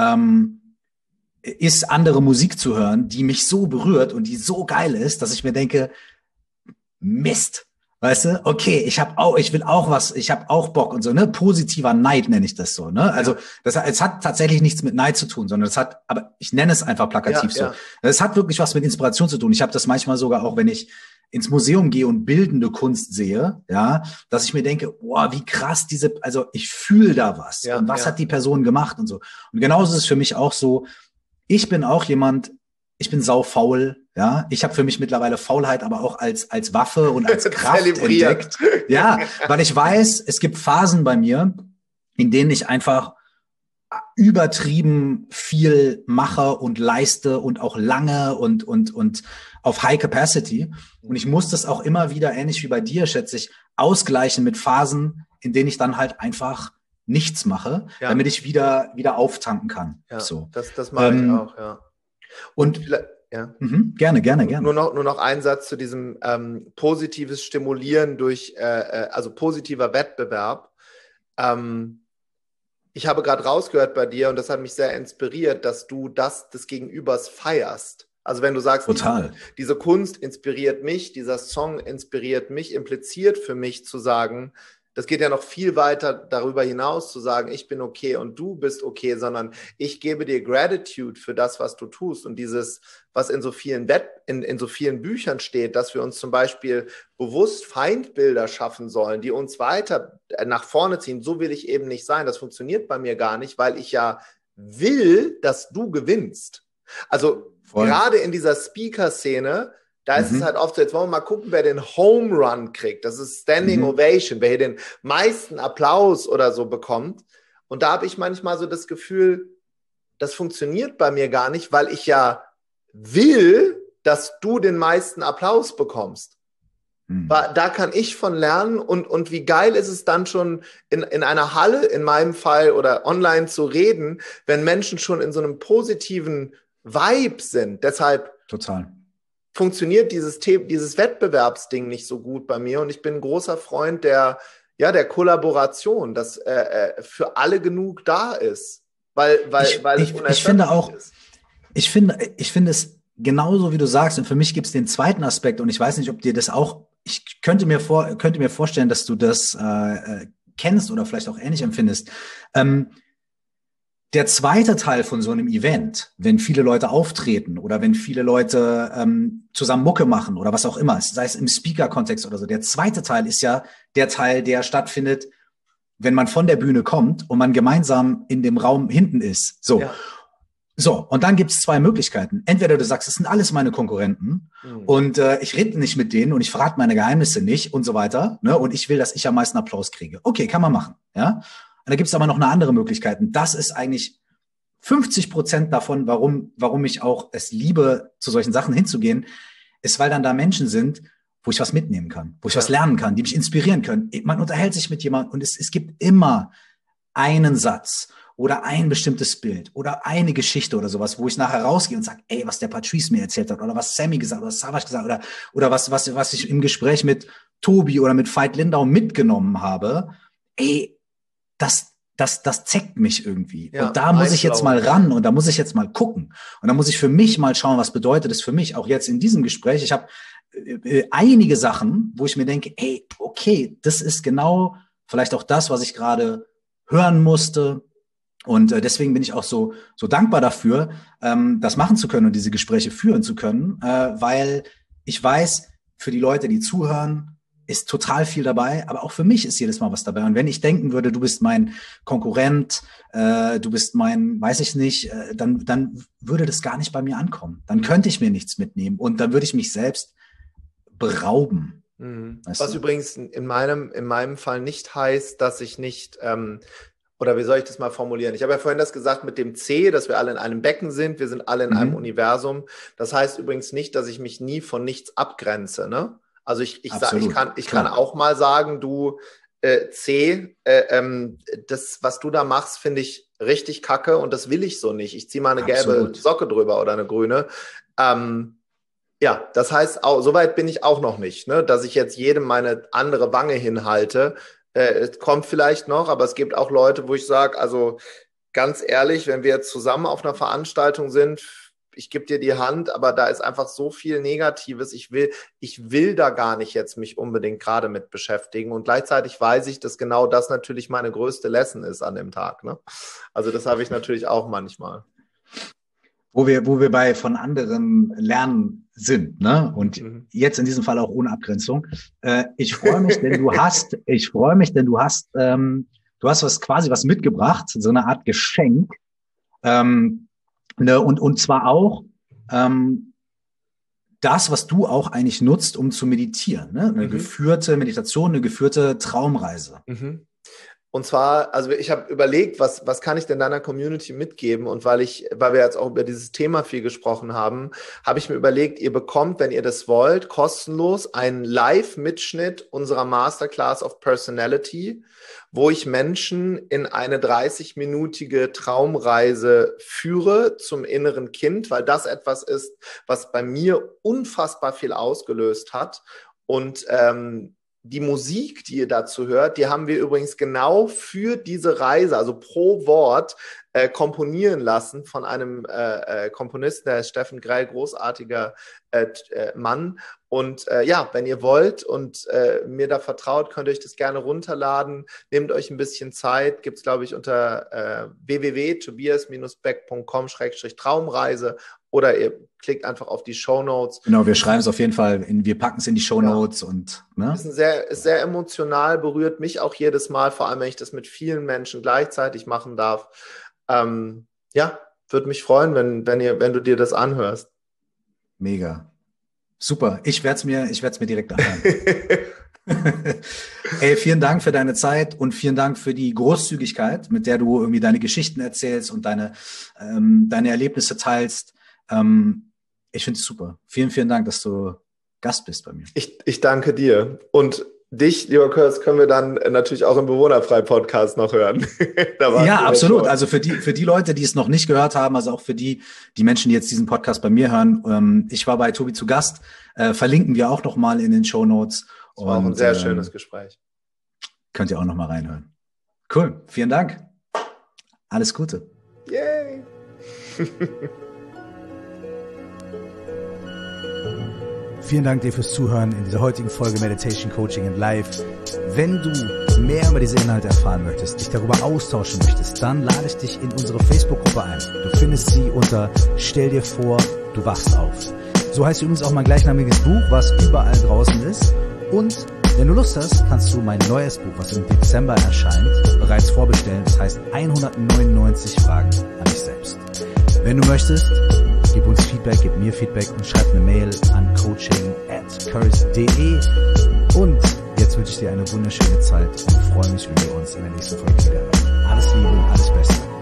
andere Musik zu hören, die mich so berührt und die so geil ist, dass ich mir denke, Mist, weißt du, okay, ich habe auch Bock und so, ne, positiver Neid nenne ich das so, ne, also es hat tatsächlich nichts mit Neid zu tun, sondern aber ich nenne es einfach plakativ so. Es hat wirklich was mit Inspiration zu tun. Ich habe das manchmal sogar auch, wenn ich ins Museum gehe und bildende Kunst sehe, ja, dass ich mir denke, boah, wie krass also ich fühle da was und was hat die Person gemacht und so. Und genauso ist es für mich auch so, ich bin saufaul, ja. Ich habe für mich mittlerweile Faulheit aber auch als Waffe und als Kraft entdeckt. Ja, weil ich weiß, es gibt Phasen bei mir, in denen ich einfach übertrieben viel mache und leiste und auch lange und auf High Capacity. Und ich muss das auch immer wieder, ähnlich wie bei dir, schätze ich, ausgleichen mit Phasen, in denen ich dann halt einfach nichts mache, damit ich wieder auftanken kann. Ja, so. Das mache ich auch, ja. Und gerne. Nur noch ein Satz zu diesem positives Stimulieren durch, also positiver Wettbewerb. Ich habe gerade rausgehört bei dir und das hat mich sehr inspiriert, dass du des Gegenübers feierst. Also wenn du sagst, diese Kunst inspiriert mich, dieser Song inspiriert mich, impliziert für mich zu sagen, das geht ja noch viel weiter darüber hinaus, zu sagen, ich bin okay und du bist okay, sondern ich gebe dir Gratitude für das, was du tust. Und dieses, was in so vielen in so vielen Büchern steht, dass wir uns zum Beispiel bewusst Feindbilder schaffen sollen, die uns weiter nach vorne ziehen. So will ich eben nicht sein. Das funktioniert bei mir gar nicht, weil ich ja will, dass du gewinnst. Also gerade in dieser Speaker-Szene, Da ist es halt oft so, jetzt wollen wir mal gucken, wer den Home Run kriegt. Das ist Standing Ovation, wer hier den meisten Applaus oder so bekommt. Und da habe ich manchmal so das Gefühl, das funktioniert bei mir gar nicht, weil ich ja will, dass du den meisten Applaus bekommst. Da kann ich von lernen und wie geil ist es dann schon in einer Halle, in meinem Fall, oder online zu reden, wenn Menschen schon in so einem positiven Vibe sind. Deshalb Total. funktioniert dieses Wettbewerbsding nicht so gut bei mir und ich bin ein großer Freund der Kollaboration, dass für alle genug da ist, weil es ich finde auch, ist. Ich finde es genauso, wie du sagst, und für mich gibt es den zweiten Aspekt und ich weiß nicht, ob dir das auch, ich könnte mir vorstellen, dass du das kennst oder vielleicht auch ähnlich empfindest. Der zweite Teil von so einem Event, wenn viele Leute auftreten oder wenn viele Leute zusammen Mucke machen oder was auch immer, sei es im Speaker-Kontext oder so, der zweite Teil ist ja der Teil, der stattfindet, wenn man von der Bühne kommt und man gemeinsam in dem Raum hinten ist. So. Ja. So, und dann gibt es zwei Möglichkeiten. Entweder du sagst, das sind alles meine Konkurrenten und ich rede nicht mit denen und ich verrate meine Geheimnisse nicht und so weiter. Ne? Und ich will, dass ich am meisten Applaus kriege. Okay, kann man machen. Ja. Und da gibt es aber noch eine andere Möglichkeit. Und das ist eigentlich 50% davon, warum ich auch es liebe, zu solchen Sachen hinzugehen, ist, weil dann da Menschen sind, wo ich was mitnehmen kann, wo ich was lernen kann, die mich inspirieren können. Man unterhält sich mit jemandem und es gibt immer einen Satz oder ein bestimmtes Bild oder eine Geschichte oder sowas, wo ich nachher rausgehe und sage, ey, was der Patrice mir erzählt hat oder was Sammy gesagt oder Savas gesagt oder was ich im Gespräch mit Tobi oder mit Veit Lindau mitgenommen habe, ey, das zeckt mich irgendwie. Ja, und da muss ich jetzt mal ran und da muss ich jetzt mal gucken. Und da muss ich für mich mal schauen, was bedeutet es für mich. Auch jetzt in diesem Gespräch, ich habe einige Sachen, wo ich mir denke, ey, okay, das ist genau vielleicht auch das, was ich gerade hören musste. Und deswegen bin ich auch so dankbar dafür, das machen zu können und diese Gespräche führen zu können, weil ich weiß, für die Leute, die zuhören, ist total viel dabei, aber auch für mich ist jedes Mal was dabei. Und wenn ich denken würde, du bist mein Konkurrent, du bist mein, weiß ich nicht, dann würde das gar nicht bei mir ankommen. Dann könnte ich mir nichts mitnehmen und dann würde ich mich selbst berauben. Was übrigens in meinem Fall nicht heißt, dass ich nicht oder wie soll ich das mal formulieren? Ich habe ja vorhin das gesagt mit dem C, dass wir alle in einem Becken sind, wir sind alle in einem Universum. Das heißt übrigens nicht, dass ich mich nie von nichts abgrenze, ne? Also ich kann auch mal sagen, du C, das, was du da machst, finde ich richtig kacke und das will ich so nicht. Ich ziehe mal eine gelbe Socke drüber oder eine grüne. Ja, das heißt, so weit bin ich auch noch nicht, ne? Dass ich jetzt jedem meine andere Wange hinhalte. Es kommt vielleicht noch, aber es gibt auch Leute, wo ich sage, also ganz ehrlich, wenn wir jetzt zusammen auf einer Veranstaltung sind, ich gebe dir die Hand, aber da ist einfach so viel Negatives. Ich will da gar nicht jetzt mich unbedingt gerade mit beschäftigen. Und gleichzeitig weiß ich, dass genau das natürlich meine größte Lesson ist an dem Tag, ne? Also das habe ich natürlich auch manchmal. Wo wir bei von anderen lernen sind, ne? Und jetzt in diesem Fall auch ohne Abgrenzung. Ich freue mich, denn du hast was mitgebracht, so eine Art Geschenk. Ne? Und zwar auch das, was du auch eigentlich nutzt, um zu meditieren, ne? Eine geführte Meditation, eine geführte Traumreise. Und zwar, also ich habe überlegt, was kann ich denn deiner Community mitgeben? Und weil wir jetzt auch über dieses Thema viel gesprochen haben, habe ich mir überlegt, ihr bekommt, wenn ihr das wollt, kostenlos einen Live-Mitschnitt unserer Masterclass of Personality, wo ich Menschen in eine 30-minütige Traumreise führe zum inneren Kind, weil das etwas ist, was bei mir unfassbar viel ausgelöst hat. Und die Musik, die ihr dazu hört, die haben wir übrigens genau für diese Reise, also pro Wort, komponieren lassen von einem Komponisten, der ist Steffen Grell, großartiger Mann. Und ja, wenn ihr wollt und mir da vertraut, könnt ihr euch das gerne runterladen. Nehmt euch ein bisschen Zeit. Gibt es, glaube ich, unter www.tobias-beck.com/Traumreise oder ihr klickt einfach auf die Shownotes. Genau, wir schreiben es auf jeden Fall, wir packen es in die Shownotes und ne? Ist sehr emotional, berührt mich auch jedes Mal, vor allem wenn ich das mit vielen Menschen gleichzeitig machen darf. Ja, würde mich freuen, wenn du dir das anhörst. Mega. Super. Ich werde es mir direkt anhören. Ey, vielen Dank für deine Zeit und vielen Dank für die Großzügigkeit, mit der du irgendwie deine Geschichten erzählst und deine Erlebnisse teilst. Ich finde es super. Vielen, vielen Dank, dass du Gast bist bei mir. Ich danke dir. Und dich, lieber Kurs, können wir dann natürlich auch im Bewohnerfrei-Podcast noch hören. Ja, absolut. Also für die Leute, die es noch nicht gehört haben, also auch für die Menschen, die jetzt diesen Podcast bei mir hören, ich war bei Tobi zu Gast, verlinken wir auch noch mal in den Shownotes. Das war auch ein sehr schönes Gespräch. Könnt ihr auch noch mal reinhören. Cool, vielen Dank. Alles Gute. Yay! Vielen Dank dir fürs Zuhören in dieser heutigen Folge Meditation Coaching in Live. Wenn du mehr über diese Inhalte erfahren möchtest, dich darüber austauschen möchtest, dann lade ich dich in unsere Facebook-Gruppe ein. Du findest sie unter Stell dir vor, du wachst auf. So heißt übrigens auch mein gleichnamiges Buch, was überall draußen ist. Und wenn du Lust hast, kannst du mein neues Buch, was im Dezember erscheint, bereits vorbestellen. Das heißt 199 Fragen an dich selbst. Wenn du möchtest, gib uns Feedback, gib mir Feedback und schreib eine Mail an coaching@curse.de. Und jetzt wünsche ich dir eine wunderschöne Zeit und freue mich, wenn wir uns in der nächsten Folge wieder hören. Alles Liebe, alles Beste.